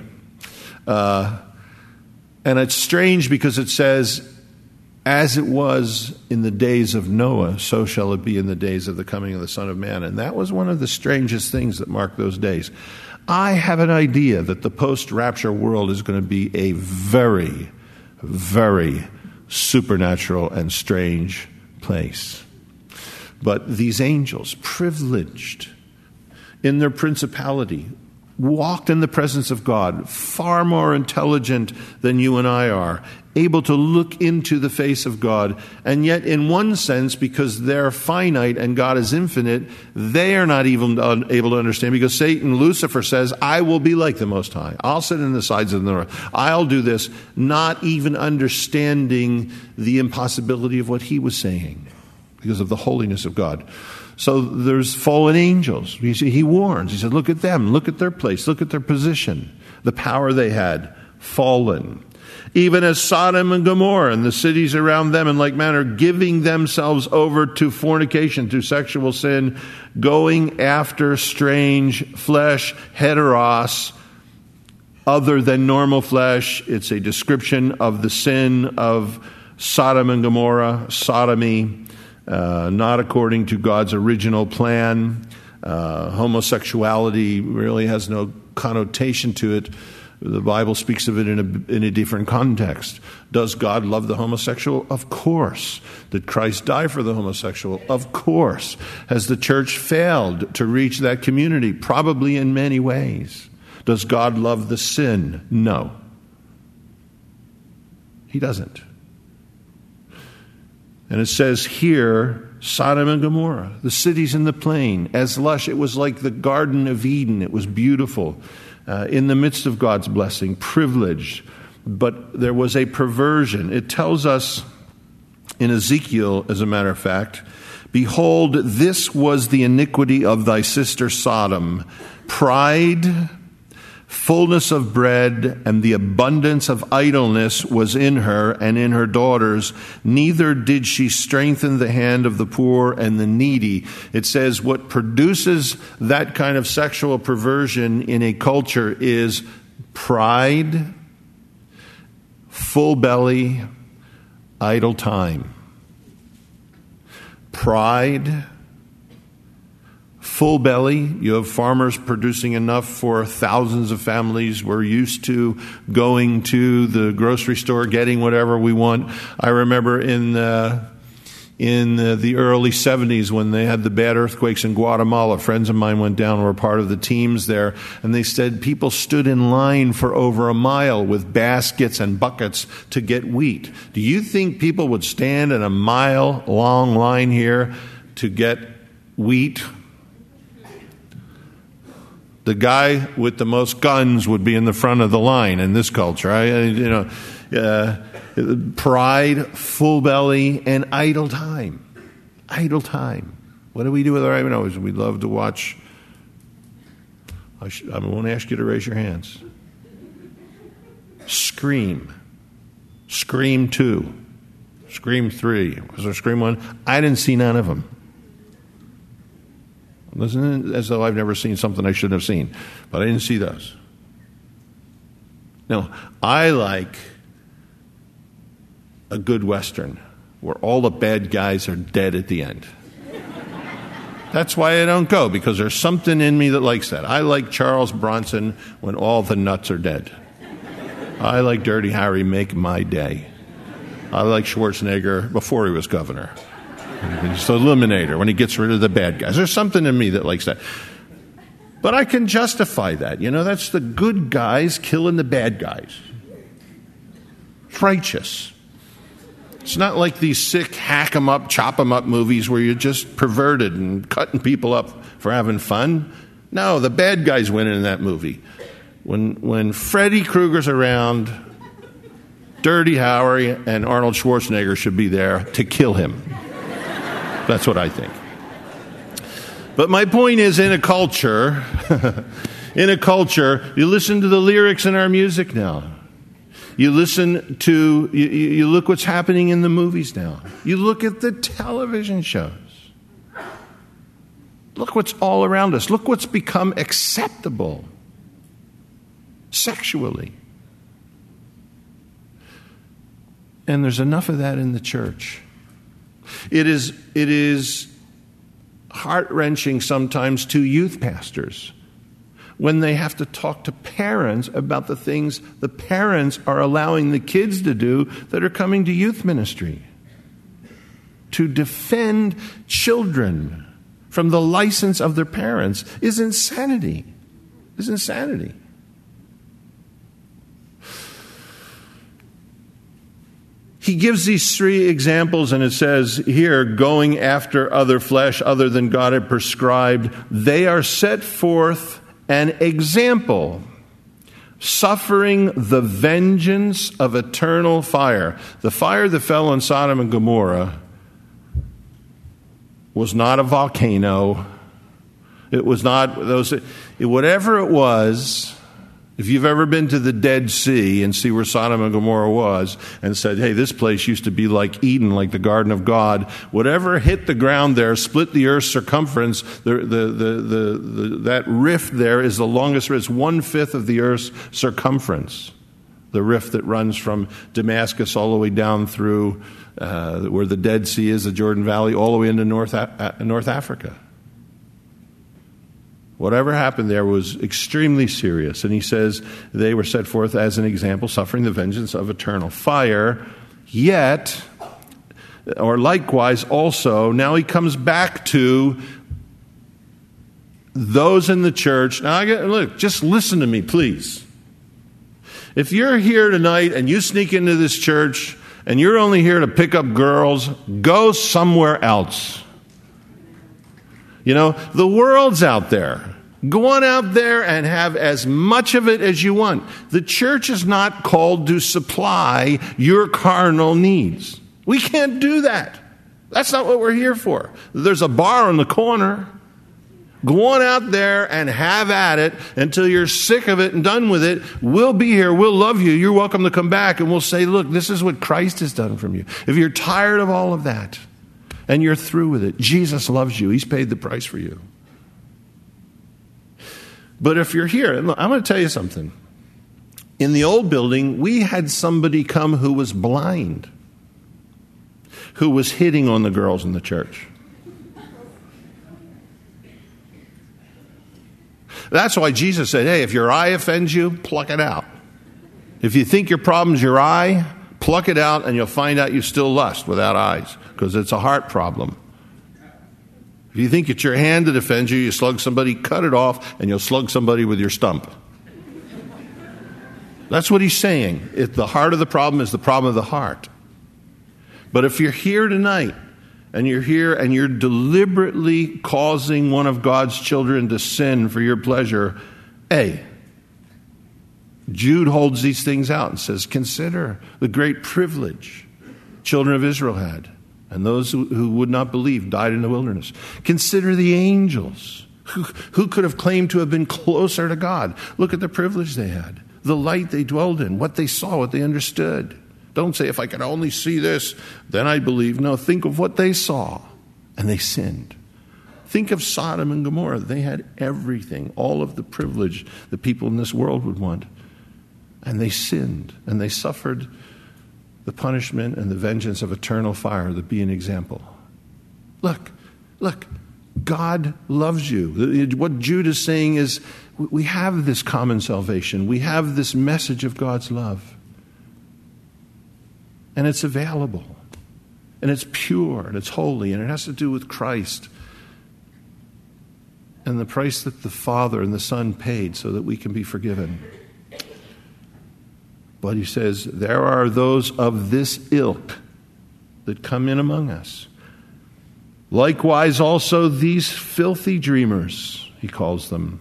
Uh, and it's strange because it says, as it was in the days of Noah, so shall it be in the days of the coming of the Son of Man. And that was one of the strangest things that marked those days. I have an idea that the post-rapture world is going to be a very, very supernatural and strange place. But these angels, privileged in their principality, walked in the presence of God, far more intelligent than you and I are, able to look into the face of God, and yet in one sense, because they're finite and God is infinite, they are not even able to understand, because Satan, Lucifer, says, I will be like the Most High. I'll sit in the sides of the north. I'll do this, not even understanding the impossibility of what he was saying because of the holiness of God. So there's fallen angels. You see, he warns. He said, look at them. Look at their place. Look at their position. The power they had. Fallen. Even as Sodom and Gomorrah and the cities around them in like manner, giving themselves over to fornication, to sexual sin, going after strange flesh, heteros, other than normal flesh. It's a description of the sin of Sodom and Gomorrah, sodomy. Uh, not according to God's original plan. Uh, homosexuality really has no connotation to it. The Bible speaks of it in a, in a different context. Does God love the homosexual? Of course. Did Christ die for the homosexual? Of course. Has the church failed to reach that community? Probably in many ways. Does God love the sin? No. He doesn't. And it says here, Sodom and Gomorrah, the cities in the plain, as lush. It was like the Garden of Eden. It was beautiful, uh, in the midst of God's blessing, privileged. But there was a perversion. It tells us in Ezekiel, as a matter of fact, behold, this was the iniquity of thy sister Sodom, pride, fullness of bread, and the abundance of idleness was in her and in her daughters. Neither did she strengthen the hand of the poor and the needy. It says what produces that kind of sexual perversion in a culture is pride, full belly, idle time. Pride, full belly. You have farmers producing enough for thousands of families. We're used to going to the grocery store, getting whatever we want. I remember in uh, in uh, the early seventies when they had the bad earthquakes in Guatemala, friends of mine went down, were part of the teams there, and they said people stood in line for over a mile with baskets and buckets to get wheat. Do you think people would stand in a mile-long line here to get wheat? The guy with the most guns would be in the front of the line in this culture. I, you know, uh, pride, full belly, and idle time. Idle time. What do we do with our idle time? We love to watch. I, sh- I won't ask you to raise your hands. Scream. Scream two. Scream three. Was there Scream one? I didn't see none of them. Listen, as though I've never seen something I shouldn't have seen. But I didn't see those. No, I like a good Western where all the bad guys are dead at the end. That's why I don't go, because there's something in me that likes that. I like Charles Bronson when all the nuts are dead. I like Dirty Harry, make my day. I like Schwarzenegger before he was governor. He's the eliminator when he gets rid of the bad guys. There's something in me that likes that. But I can justify that. You know, that's the good guys killing the bad guys. It's righteous. It's not like these sick hack 'em up, chop 'em up movies where you're just perverted and cutting people up for having fun. No, the bad guys win in that movie. When when Freddy Krueger's around, Dirty Harry and Arnold Schwarzenegger should be there to kill him. That's what I think. But my point is, in a culture, in a culture, you listen to the lyrics in our music now. You listen to, you, you look what's happening in the movies now. You look at the television shows. Look what's all around us. Look what's become acceptable sexually. And there's enough of that in the church. It is, it is heart-wrenching sometimes to youth pastors when they have to talk to parents about the things the parents are allowing the kids to do that are coming to youth ministry. To defend children from the license of their parents is insanity. Is insanity. He gives these three examples, and it says here, going after other flesh other than God had prescribed, they are set forth an example, suffering the vengeance of eternal fire. The fire that fell on Sodom and Gomorrah was not a volcano. It was not those, whatever it was. If you've ever been to the Dead Sea and see where Sodom and Gomorrah was and said, hey, this place used to be like Eden, like the Garden of God, whatever hit the ground there, split the earth's circumference, the, the, the, the, the, that rift there is the longest rift. It's one-fifth of the earth's circumference. The rift that runs from Damascus all the way down through uh, where the Dead Sea is, the Jordan Valley, all the way into North, uh, North Africa. Whatever happened there was extremely serious. And he says they were set forth as an example, suffering the vengeance of eternal fire. Yet, or likewise also, now he comes back to those in the church. Now, I get, look, just listen to me, please. If you're here tonight and you sneak into this church and you're only here to pick up girls, go somewhere else. You know, the world's out there. Go on out there and have as much of it as you want. The church is not called to supply your carnal needs. We can't do that. That's not what we're here for. There's a bar on the corner. Go on out there and have at it until you're sick of it and done with it. We'll be here. We'll love you. You're welcome to come back. And we'll say, look, this is what Christ has done from you. If you're tired of all of that, and you're through with it, Jesus loves you. He's paid the price for you. But if you're here, I'm going to tell you something. In the old building, we had somebody come who was blind, who was hitting on the girls in the church. That's why Jesus said, hey, if your eye offends you, pluck it out. If you think your problem's your eye, pluck it out and you'll find out you still lust without eyes, because it's a heart problem. If you think it's your hand that offends you, you slug somebody, cut it off, and you'll slug somebody with your stump. That's what he's saying. If the heart of the problem is the problem of the heart. But if you're here tonight, and you're here and you're deliberately causing one of God's children to sin for your pleasure, hey, Jude holds these things out and says, consider the great privilege children of Israel had, and those who, who would not believe died in the wilderness. Consider the angels who, who could have claimed to have been closer to God. Look at the privilege they had, the light they dwelled in, what they saw, what they understood. Don't say, if I could only see this, then I believe. No, think of what they saw, and they sinned. Think of Sodom and Gomorrah. They had everything, all of the privilege that people in this world would want. And they sinned, and they suffered the punishment and the vengeance of eternal fire to be an example. Look, look, God loves you. What Jude is saying is, we have this common salvation. We have this message of God's love. And it's available. And it's pure, and it's holy, and it has to do with Christ. And the price that the Father and the Son paid so that we can be forgiven. But he says, there are those of this ilk that come in among us. Likewise also these filthy dreamers, he calls them.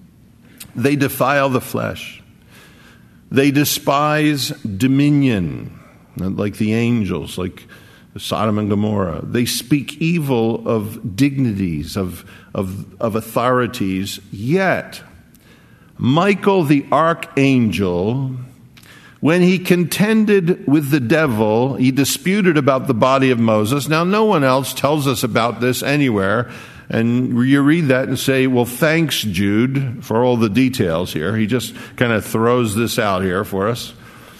They defile the flesh. They despise dominion, like the angels, like Sodom and Gomorrah. They speak evil of dignities, of, of, of authorities. Yet, Michael the archangel, when he contended with the devil, he disputed about the body of Moses. Now, no one else tells us about this anywhere. And you read that and say, well, thanks, Jude, for all the details here. He just kind of throws this out here for us.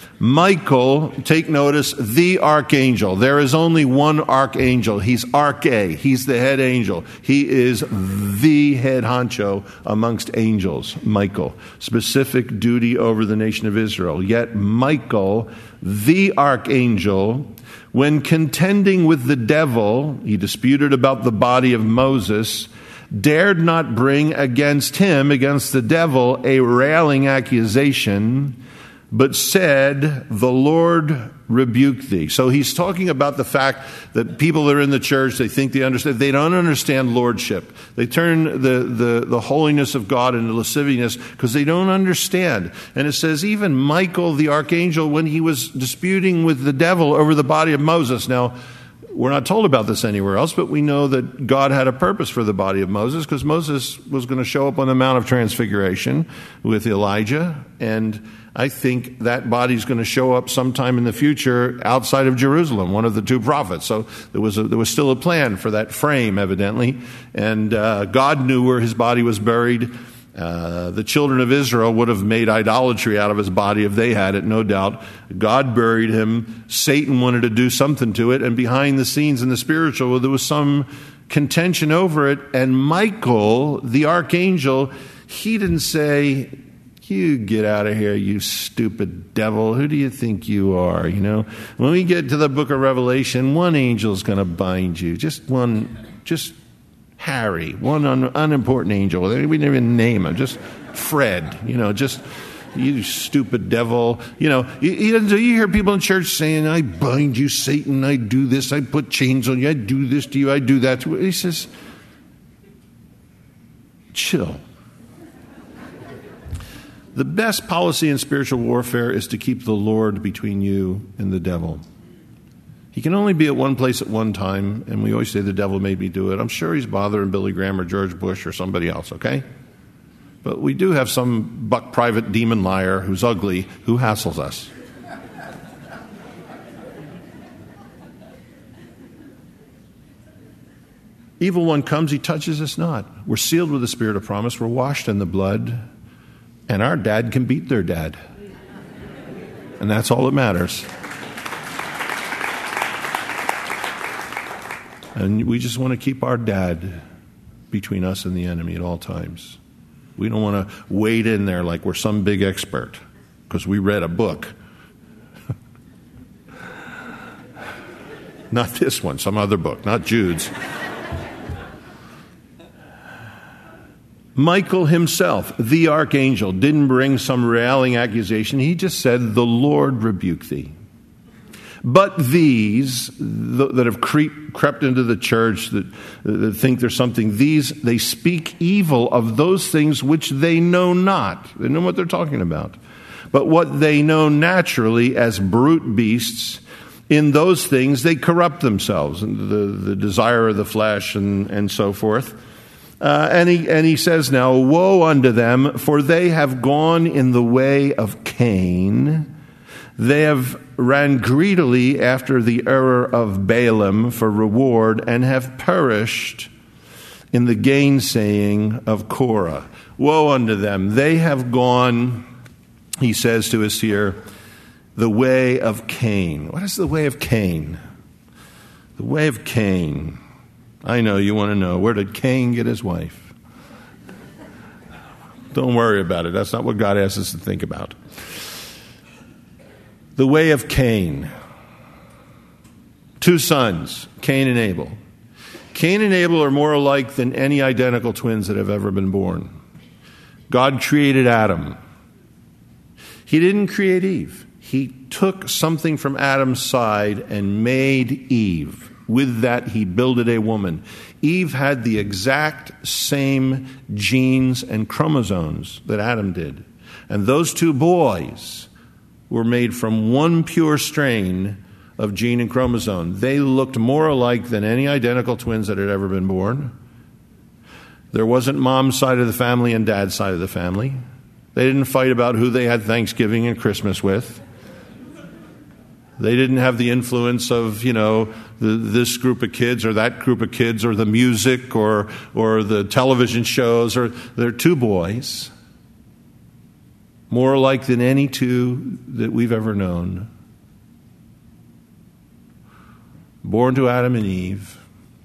Michael, take notice, the archangel. There is only one archangel. He's Arche. He's the head angel. He is the head honcho amongst angels, Michael. Specific duty over the nation of Israel. Yet Michael, the archangel, when contending with the devil, he disputed about the body of Moses, dared not bring against him, against the devil, a railing accusation, but said, the Lord rebuke thee. So he's talking about the fact that people that are in the church, they think they understand. They don't understand lordship. They turn the, the, the holiness of God into lasciviousness because they don't understand. And it says even Michael, the archangel, when he was disputing with the devil over the body of Moses. Now, we're not told about this anywhere else, but we know that God had a purpose for the body of Moses because Moses was going to show up on the Mount of Transfiguration with Elijah, and I think that body's going to show up sometime in the future outside of Jerusalem, one of the two prophets. So there was a, there was still a plan for that frame, evidently, and uh, God knew where his body was buried. Uh, the children of Israel would have made idolatry out of his body if they had it, no doubt. God buried him. Satan wanted to do something to it, and behind the scenes in the spiritual, there was some contention over it. And Michael, the archangel, he didn't say, you get out of here, you stupid devil. Who do you think you are? You know, when we get to the book of Revelation, one angel's going to bind you. Just one, just Harry, one un, unimportant angel. We didn't even name him. Just Fred. You know, just you stupid devil. You know, he doesn't. You hear people in church saying, "I bind you, Satan. I do this. I put chains on you. I do this to you. I do that to you." He says, "Chill." The best policy in spiritual warfare is to keep the Lord between you and the devil. He can only be at one place at one time, and we always say the devil made me do it. I'm sure he's bothering Billy Graham or George Bush or somebody else, okay? But we do have some buck private demon liar who's ugly who hassles us. Evil one comes, he touches us not. We're sealed with the spirit of promise. We're washed in the blood. And our dad can beat their dad. And that's all that matters. And we just want to keep our dad between us and the enemy at all times. We don't want to wade in there like we're some big expert because we read a book. Not this one, some other book, not Jude's. Michael himself, the archangel, didn't bring some railing accusation. He just said, the Lord rebuke thee. But these that have creep, crept into the church, that, that think there's something, these, they speak evil of those things which they know not. They know what they're talking about. But what they know naturally as brute beasts, in those things they corrupt themselves, and the, the desire of the flesh and, and so forth. Uh, and he and he says now, woe unto them, for they have gone in the way of Cain. They have ran greedily after the error of Balaam for reward, and have perished in the gainsaying of Korah. Woe unto them. They have gone, he says to us here, the way of Cain. What is the way of Cain? The way of Cain. I know you want to know. Where did Cain get his wife? Don't worry about it. That's not what God asks us to think about. The way of Cain. Two sons, Cain and Abel. Cain and Abel are more alike than any identical twins that have ever been born. God created Adam. He didn't create Eve. He took something from Adam's side and made Eve. With that, he builded a woman. Eve had the exact same genes and chromosomes that Adam did. And those two boys were made from one pure strain of gene and chromosome. They looked more alike than any identical twins that had ever been born. There wasn't mom's side of the family and dad's side of the family. They didn't fight about who they had Thanksgiving and Christmas with. They didn't have the influence of, you know, the, this group of kids or that group of kids or the music or or the television shows. Or they're two boys, more alike than any two that we've ever known. Born to Adam and Eve.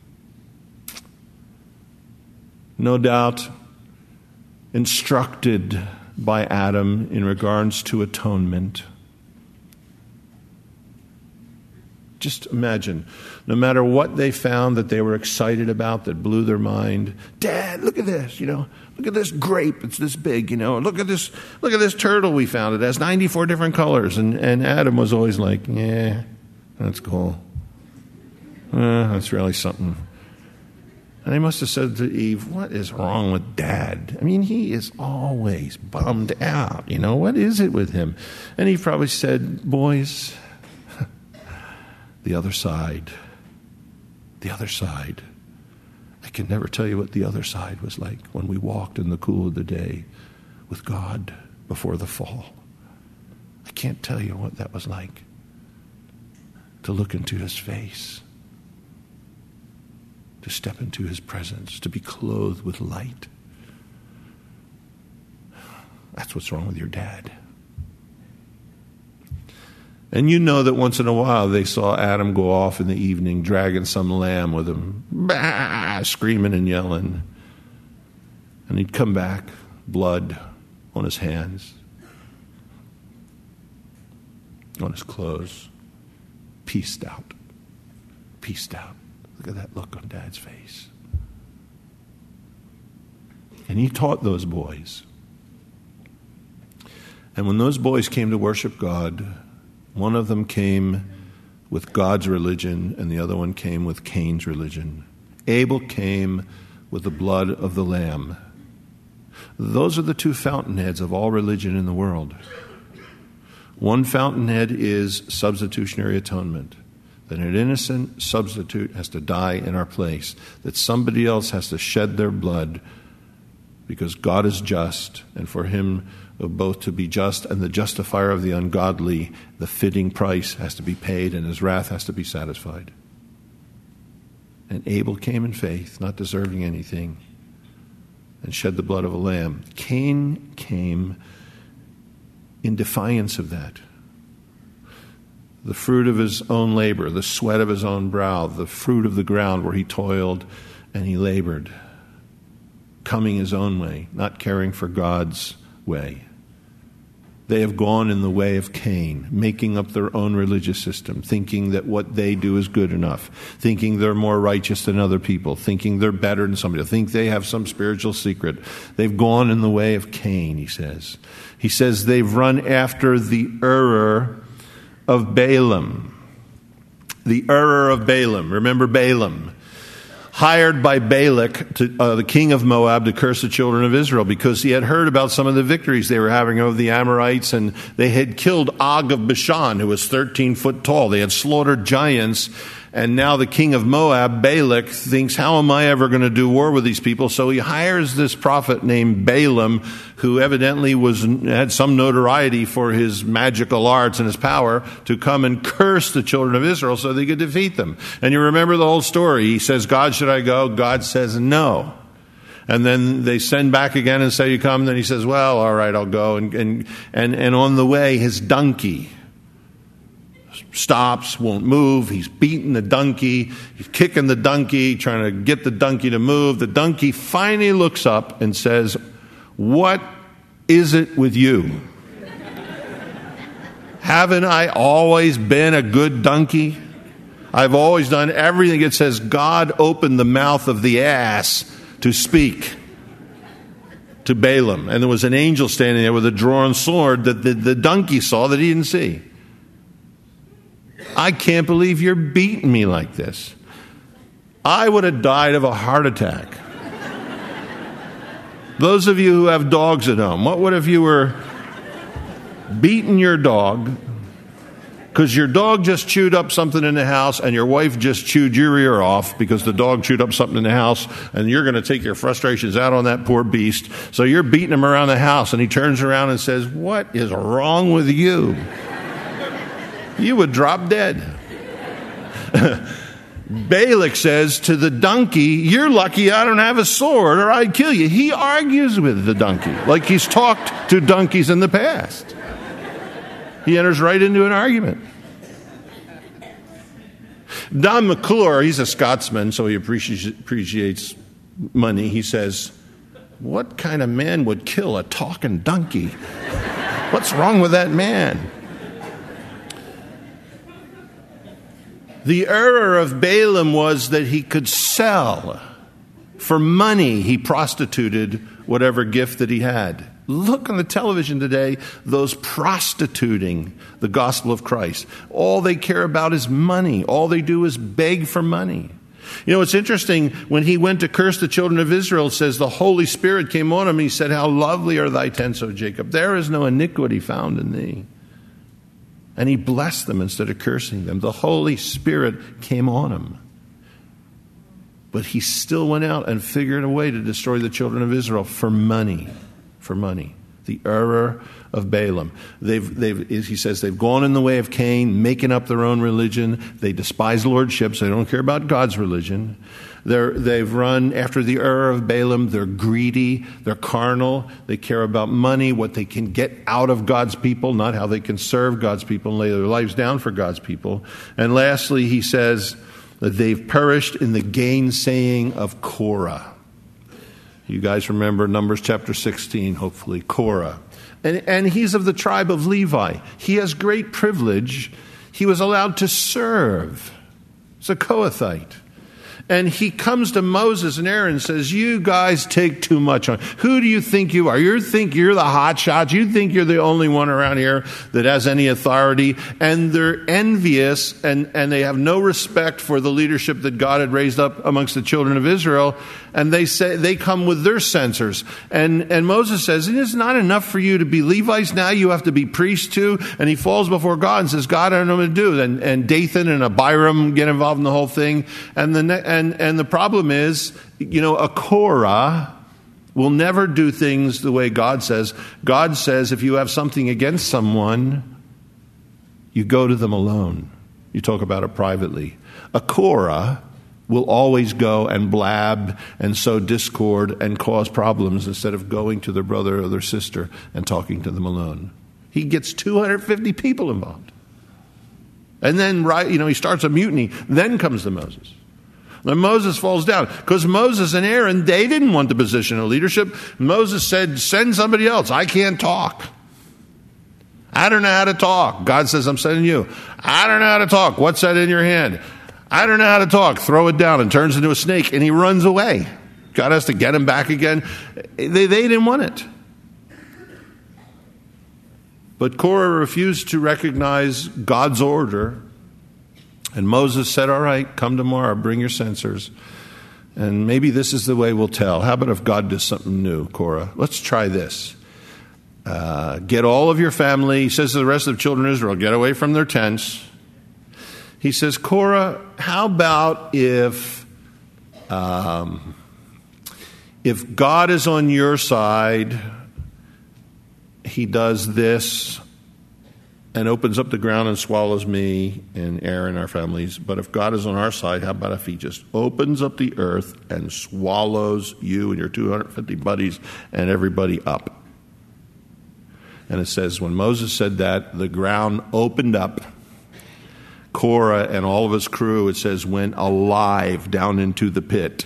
No doubt instructed by Adam in regards to atonement. Just imagine, no matter what they found that they were excited about, that blew their mind. Dad, look at this, you know, look at this grape, it's this big, you know, look at this, look at this turtle we found. It has ninety-four different colors. And, and Adam was always like, yeah, that's cool. Uh, that's really something. And he must have said to Eve, what is wrong with Dad? I mean, he is always bummed out, you know, what is it with him? And he probably said, boys, the other side, the other side. I can never tell you what the other side was like when we walked in the cool of the day with God before the fall. I can't tell you what that was like, to look into his face, to step into his presence, to be clothed with light. That's what's wrong with your dad. And you know that once in a while they saw Adam go off in the evening dragging some lamb with him, bah, screaming and yelling. And he'd come back, blood on his hands, on his clothes, pieced out, pieced out. Look at that look on Dad's face. And he taught those boys. And when those boys came to worship God, one of them came with God's religion, and the other one came with Cain's religion. Abel came with the blood of the lamb. Those are the two fountainheads of all religion in the world. One fountainhead is substitutionary atonement, that an innocent substitute has to die in our place, that somebody else has to shed their blood because God is just, and for him both to be just and the justifier of the ungodly, the fitting price has to be paid and his wrath has to be satisfied. And Abel came in faith, not deserving anything, and shed the blood of a lamb. Cain came in defiance of that. The fruit of his own labor, the sweat of his own brow, the fruit of the ground where he toiled and he labored, coming his own way, not caring for God's way. They have gone in the way of Cain, making up their own religious system, thinking that what they do is good enough, thinking they're more righteous than other people, thinking they're better than somebody, think they have some spiritual secret. They've gone in the way of Cain, he says. He says they've run after the error of Balaam. The error of Balaam. Remember Balaam? Hired by Balak, to, uh, the king of Moab, to curse the children of Israel because he had heard about some of the victories they were having over the Amorites, and they had killed Og of Bashan, who was thirteen foot tall. They had slaughtered giants, And now the king of Moab, Balak, thinks, how am I ever going to do war with these people? So he hires this prophet named Balaam, who evidently was had some notoriety for his magical arts and his power, to come and curse the children of Israel so they could defeat them. And you remember the whole story. He says, God, should I go? God says, no. And then they send back again and say, you come. And then he says, well, all right, I'll go. And, and, and, and on the way, his donkey stops, won't move. He's beating the donkey. He's kicking the donkey, trying to get the donkey to move. The donkey finally looks up and says, what is it with you? Haven't I always been a good donkey? I've always done everything. It says God opened the mouth of the ass to speak to Balaam. And there was an angel standing there with a drawn sword that the, the donkey saw that he didn't see. I can't believe you're beating me like this. I would have died of a heart attack. Those of you who have dogs at home, what would if you were beating your dog because your dog just chewed up something in the house and your wife just chewed your ear off because the dog chewed up something in the house, and you're going to take your frustrations out on that poor beast. So you're beating him around the house, and he turns around and says, what is wrong with you? You would drop dead. Balak says to the donkey, you're lucky I don't have a sword or I'd kill you. He argues with the donkey like he's talked to donkeys in the past. He enters right into an argument. Don McClure, he's a Scotsman, so he appreciates, appreciates money. He says, what kind of man would kill a talking donkey? What's wrong with that man? The error of Balaam was that he could sell. For money, he prostituted whatever gift that he had. Look on the television today, those prostituting the gospel of Christ. All they care about is money. All they do is beg for money. You know, it's interesting, when he went to curse the children of Israel, it says the Holy Spirit came on him. He said, how lovely are thy tents, O Jacob. There is no iniquity found in thee. And he blessed them instead of cursing them. The Holy Spirit came on him. But he still went out and figured a way to destroy the children of Israel for money. For money. The error of Balaam. They've, they've, he says they've gone in the way of Cain, making up their own religion. They despise lordship, so they don't care about God's religion. They're, they've run after the error of Balaam. They're greedy. They're carnal. They care about money, what they can get out of God's people, not how they can serve God's people and lay their lives down for God's people. And lastly, he says that they've perished in the gainsaying of Korah. You guys remember Numbers chapter sixteen, hopefully, Korah. And, and he's of the tribe of Levi. He has great privilege. He was allowed to serve. He's a Kohathite. And he comes to Moses and Aaron and says, you guys take too much on. Who do you think you are? You think you're the hot shots. You think you're the only one around here that has any authority. And they're envious, and, and they have no respect for the leadership that God had raised up amongst the children of Israel. And they say they come with their censers. And, and Moses says, it is not enough for you to be Levites. Now you have to be priests too. And he falls before God and says, God, I don't know what to do. And, and Dathan and Abiram get involved in the whole thing. And the ne- and, and the problem is, you know, a Korah will never do things the way God says. God says if you have something against someone, you go to them alone. You talk about it privately. A Korah will always go and blab and sow discord and cause problems instead of going to their brother or their sister and talking to them alone. He gets two hundred fifty people involved. And then, right, you know, he starts a mutiny. Then comes to Moses. Then Moses falls down because Moses and Aaron, they didn't want the position of leadership. Moses said, send somebody else. I can't talk. I don't know how to talk. God says, I'm sending you. I don't know how to talk. What's that in your hand? I don't know how to talk. Throw it down, and turns into a snake, and he runs away. God has to get him back again. They, they didn't want it. But Korah refused to recognize God's order. And Moses said, all right, come tomorrow, bring your censers. And maybe this is the way we'll tell. How about if God does something new, Korah? Let's try this. Uh, get all of your family, he says to the rest of the children of Israel, get away from their tents. He says, Korah, how about if um, if God is on your side, he does this and opens up the ground and swallows me and Aaron, our families. But if God is on our side, how about if he just opens up the earth and swallows you and your two hundred fifty buddies and everybody up? And it says, when Moses said that, the ground opened up. Korah and all of his crew, it says, went alive down into the pit.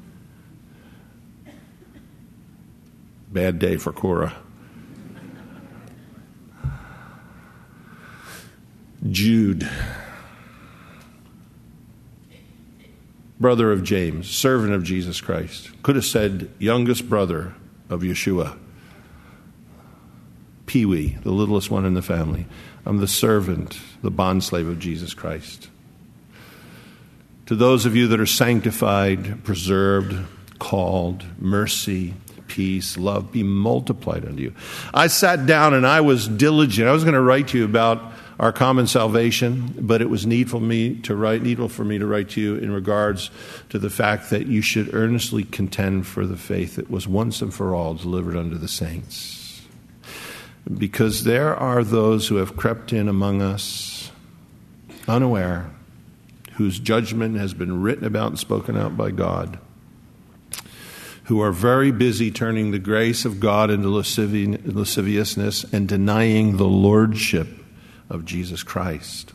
Bad day for Korah. Jude, brother of James, servant of Jesus Christ, could have said youngest brother of Yeshua. Pee-wee, the littlest one in the family. I'm the servant, the bondslave of Jesus Christ. To those of you that are sanctified, preserved, called, mercy, peace, love be multiplied unto you. I sat down and I was diligent. I was going to write to you about our common salvation, but it was needful me to write, needful for me to write to you in regards to the fact that you should earnestly contend for the faith that was once and for all delivered unto the saints. Because there are those who have crept in among us unaware, whose judgment has been written about and spoken out by God, who are very busy turning the grace of God into lasciviousness and denying the lordship of Jesus Christ.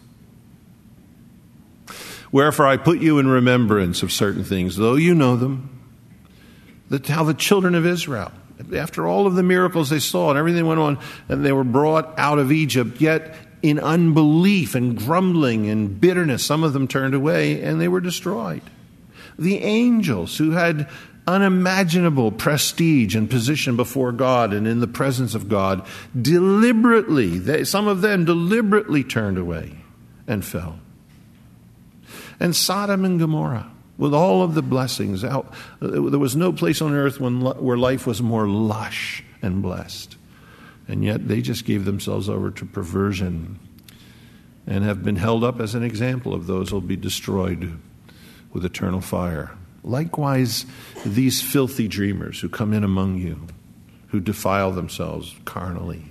Wherefore I put you in remembrance of certain things, though you know them, that how the children of Israel, after all of the miracles they saw and everything went on, and they were brought out of Egypt, yet in unbelief and grumbling and bitterness, some of them turned away and they were destroyed. The angels who had unimaginable prestige and position before God and in the presence of God, deliberately, they, some of them deliberately turned away and fell. And Sodom and Gomorrah, with all of the blessings, out, there was no place on earth when, where life was more lush and blessed. And yet they just gave themselves over to perversion and have been held up as an example of those who will be destroyed with eternal fire. Likewise, these filthy dreamers who come in among you, who defile themselves carnally,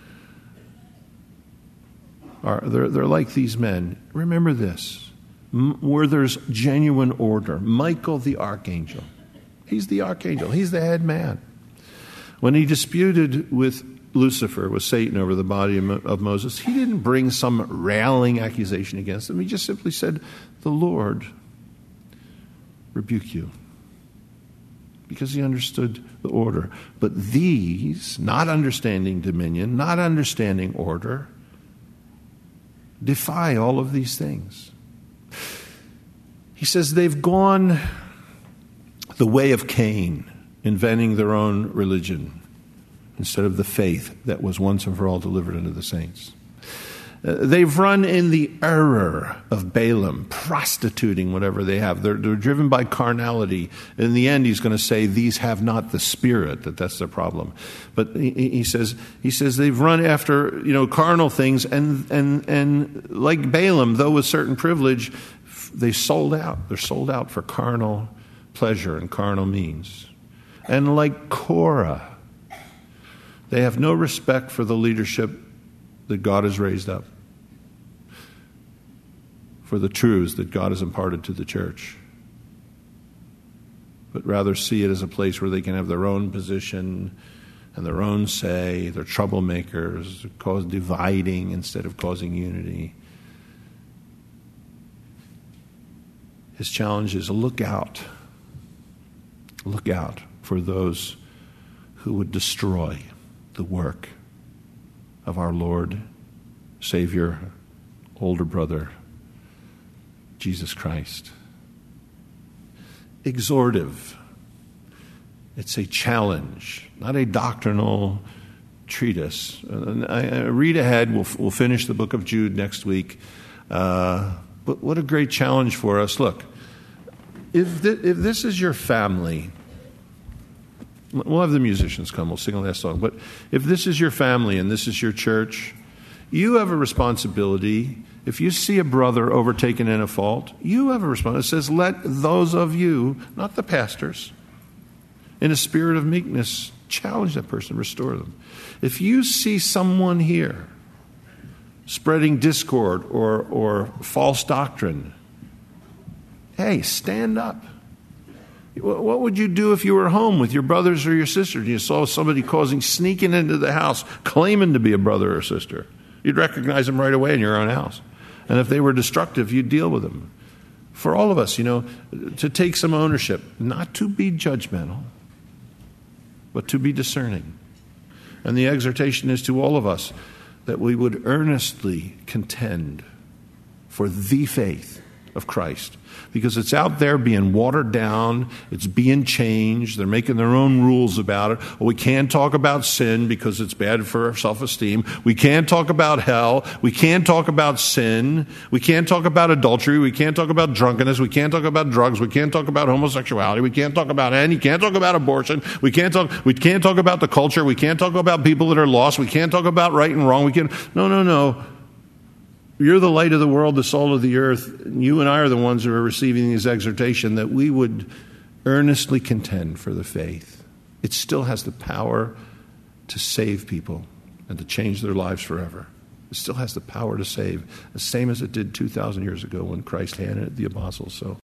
are they're, they're like these men. Remember this, where there's genuine order. Michael the archangel, he's the archangel, he's the head man. When he disputed with Lucifer, with Satan, over the body of Moses, he didn't bring some railing accusation against him. He just simply said, the Lord rebuke you, because he understood the order. But these, not understanding dominion, not understanding order, defy all of these things. He says they've gone the way of Cain, inventing their own religion instead of the faith that was once and for all delivered unto the saints. Uh, they've run in the error of Balaam, prostituting whatever they have. They're, they're driven by carnality. In the end, he's going to say these have not the Spirit, that that's their problem. But he, he says he says they've run after, you know, carnal things, and and and like Balaam, though with certain privilege, they sold out. They're sold out for carnal pleasure and carnal means. And like Korah, they have no respect for the leadership that God has raised up, for the truths that God has imparted to the church, but rather see it as a place where they can have their own position and their own say. They're troublemakers, cause dividing instead of causing unity. His challenge is look out. Look out for those who would destroy the work of our Lord, Savior, older brother, Jesus Christ. Exhortive. It's a challenge, not a doctrinal treatise. Uh, I, I read ahead. We'll, we'll finish the book of Jude next week. Uh, but what a great challenge for us. Look, if, th- if this is your family, we'll have the musicians come. We'll sing a last song. But if this is your family and this is your church, you have a responsibility. If you see a brother overtaken in a fault, you have a responsibility. It says, let those of you, not the pastors, in a spirit of meekness, challenge that person, restore them. If you see someone here spreading discord or, or false doctrine, hey, stand up. What would you do if you were home with your brothers or your sisters and you saw somebody causing, sneaking into the house, claiming to be a brother or sister? You'd recognize them right away in your own house. And if they were destructive, you'd deal with them. For all of us, you know, to take some ownership, not to be judgmental, but to be discerning. And the exhortation is to all of us that we would earnestly contend for the faith of Christ, because it's out there being watered down, it's being changed, they're making their own rules about it. Well, we can't talk about sin because it's bad for our self-esteem. We can't talk about hell. We can't talk about sin. We can't talk about adultery. We can't talk about drunkenness. We can't talk about drugs. We can't talk about homosexuality. We can't talk about any. Can't talk about abortion. We can't talk. We can't talk about the culture. We can't talk about people that are lost. We can't talk about right and wrong. We can't. No, no, no. You're the light of the world, the salt of the earth. You and I are the ones who are receiving this exhortation that we would earnestly contend for the faith. It still has the power to save people and to change their lives forever. It still has the power to save, the same as it did two thousand years ago when Christ handed it to the apostles. So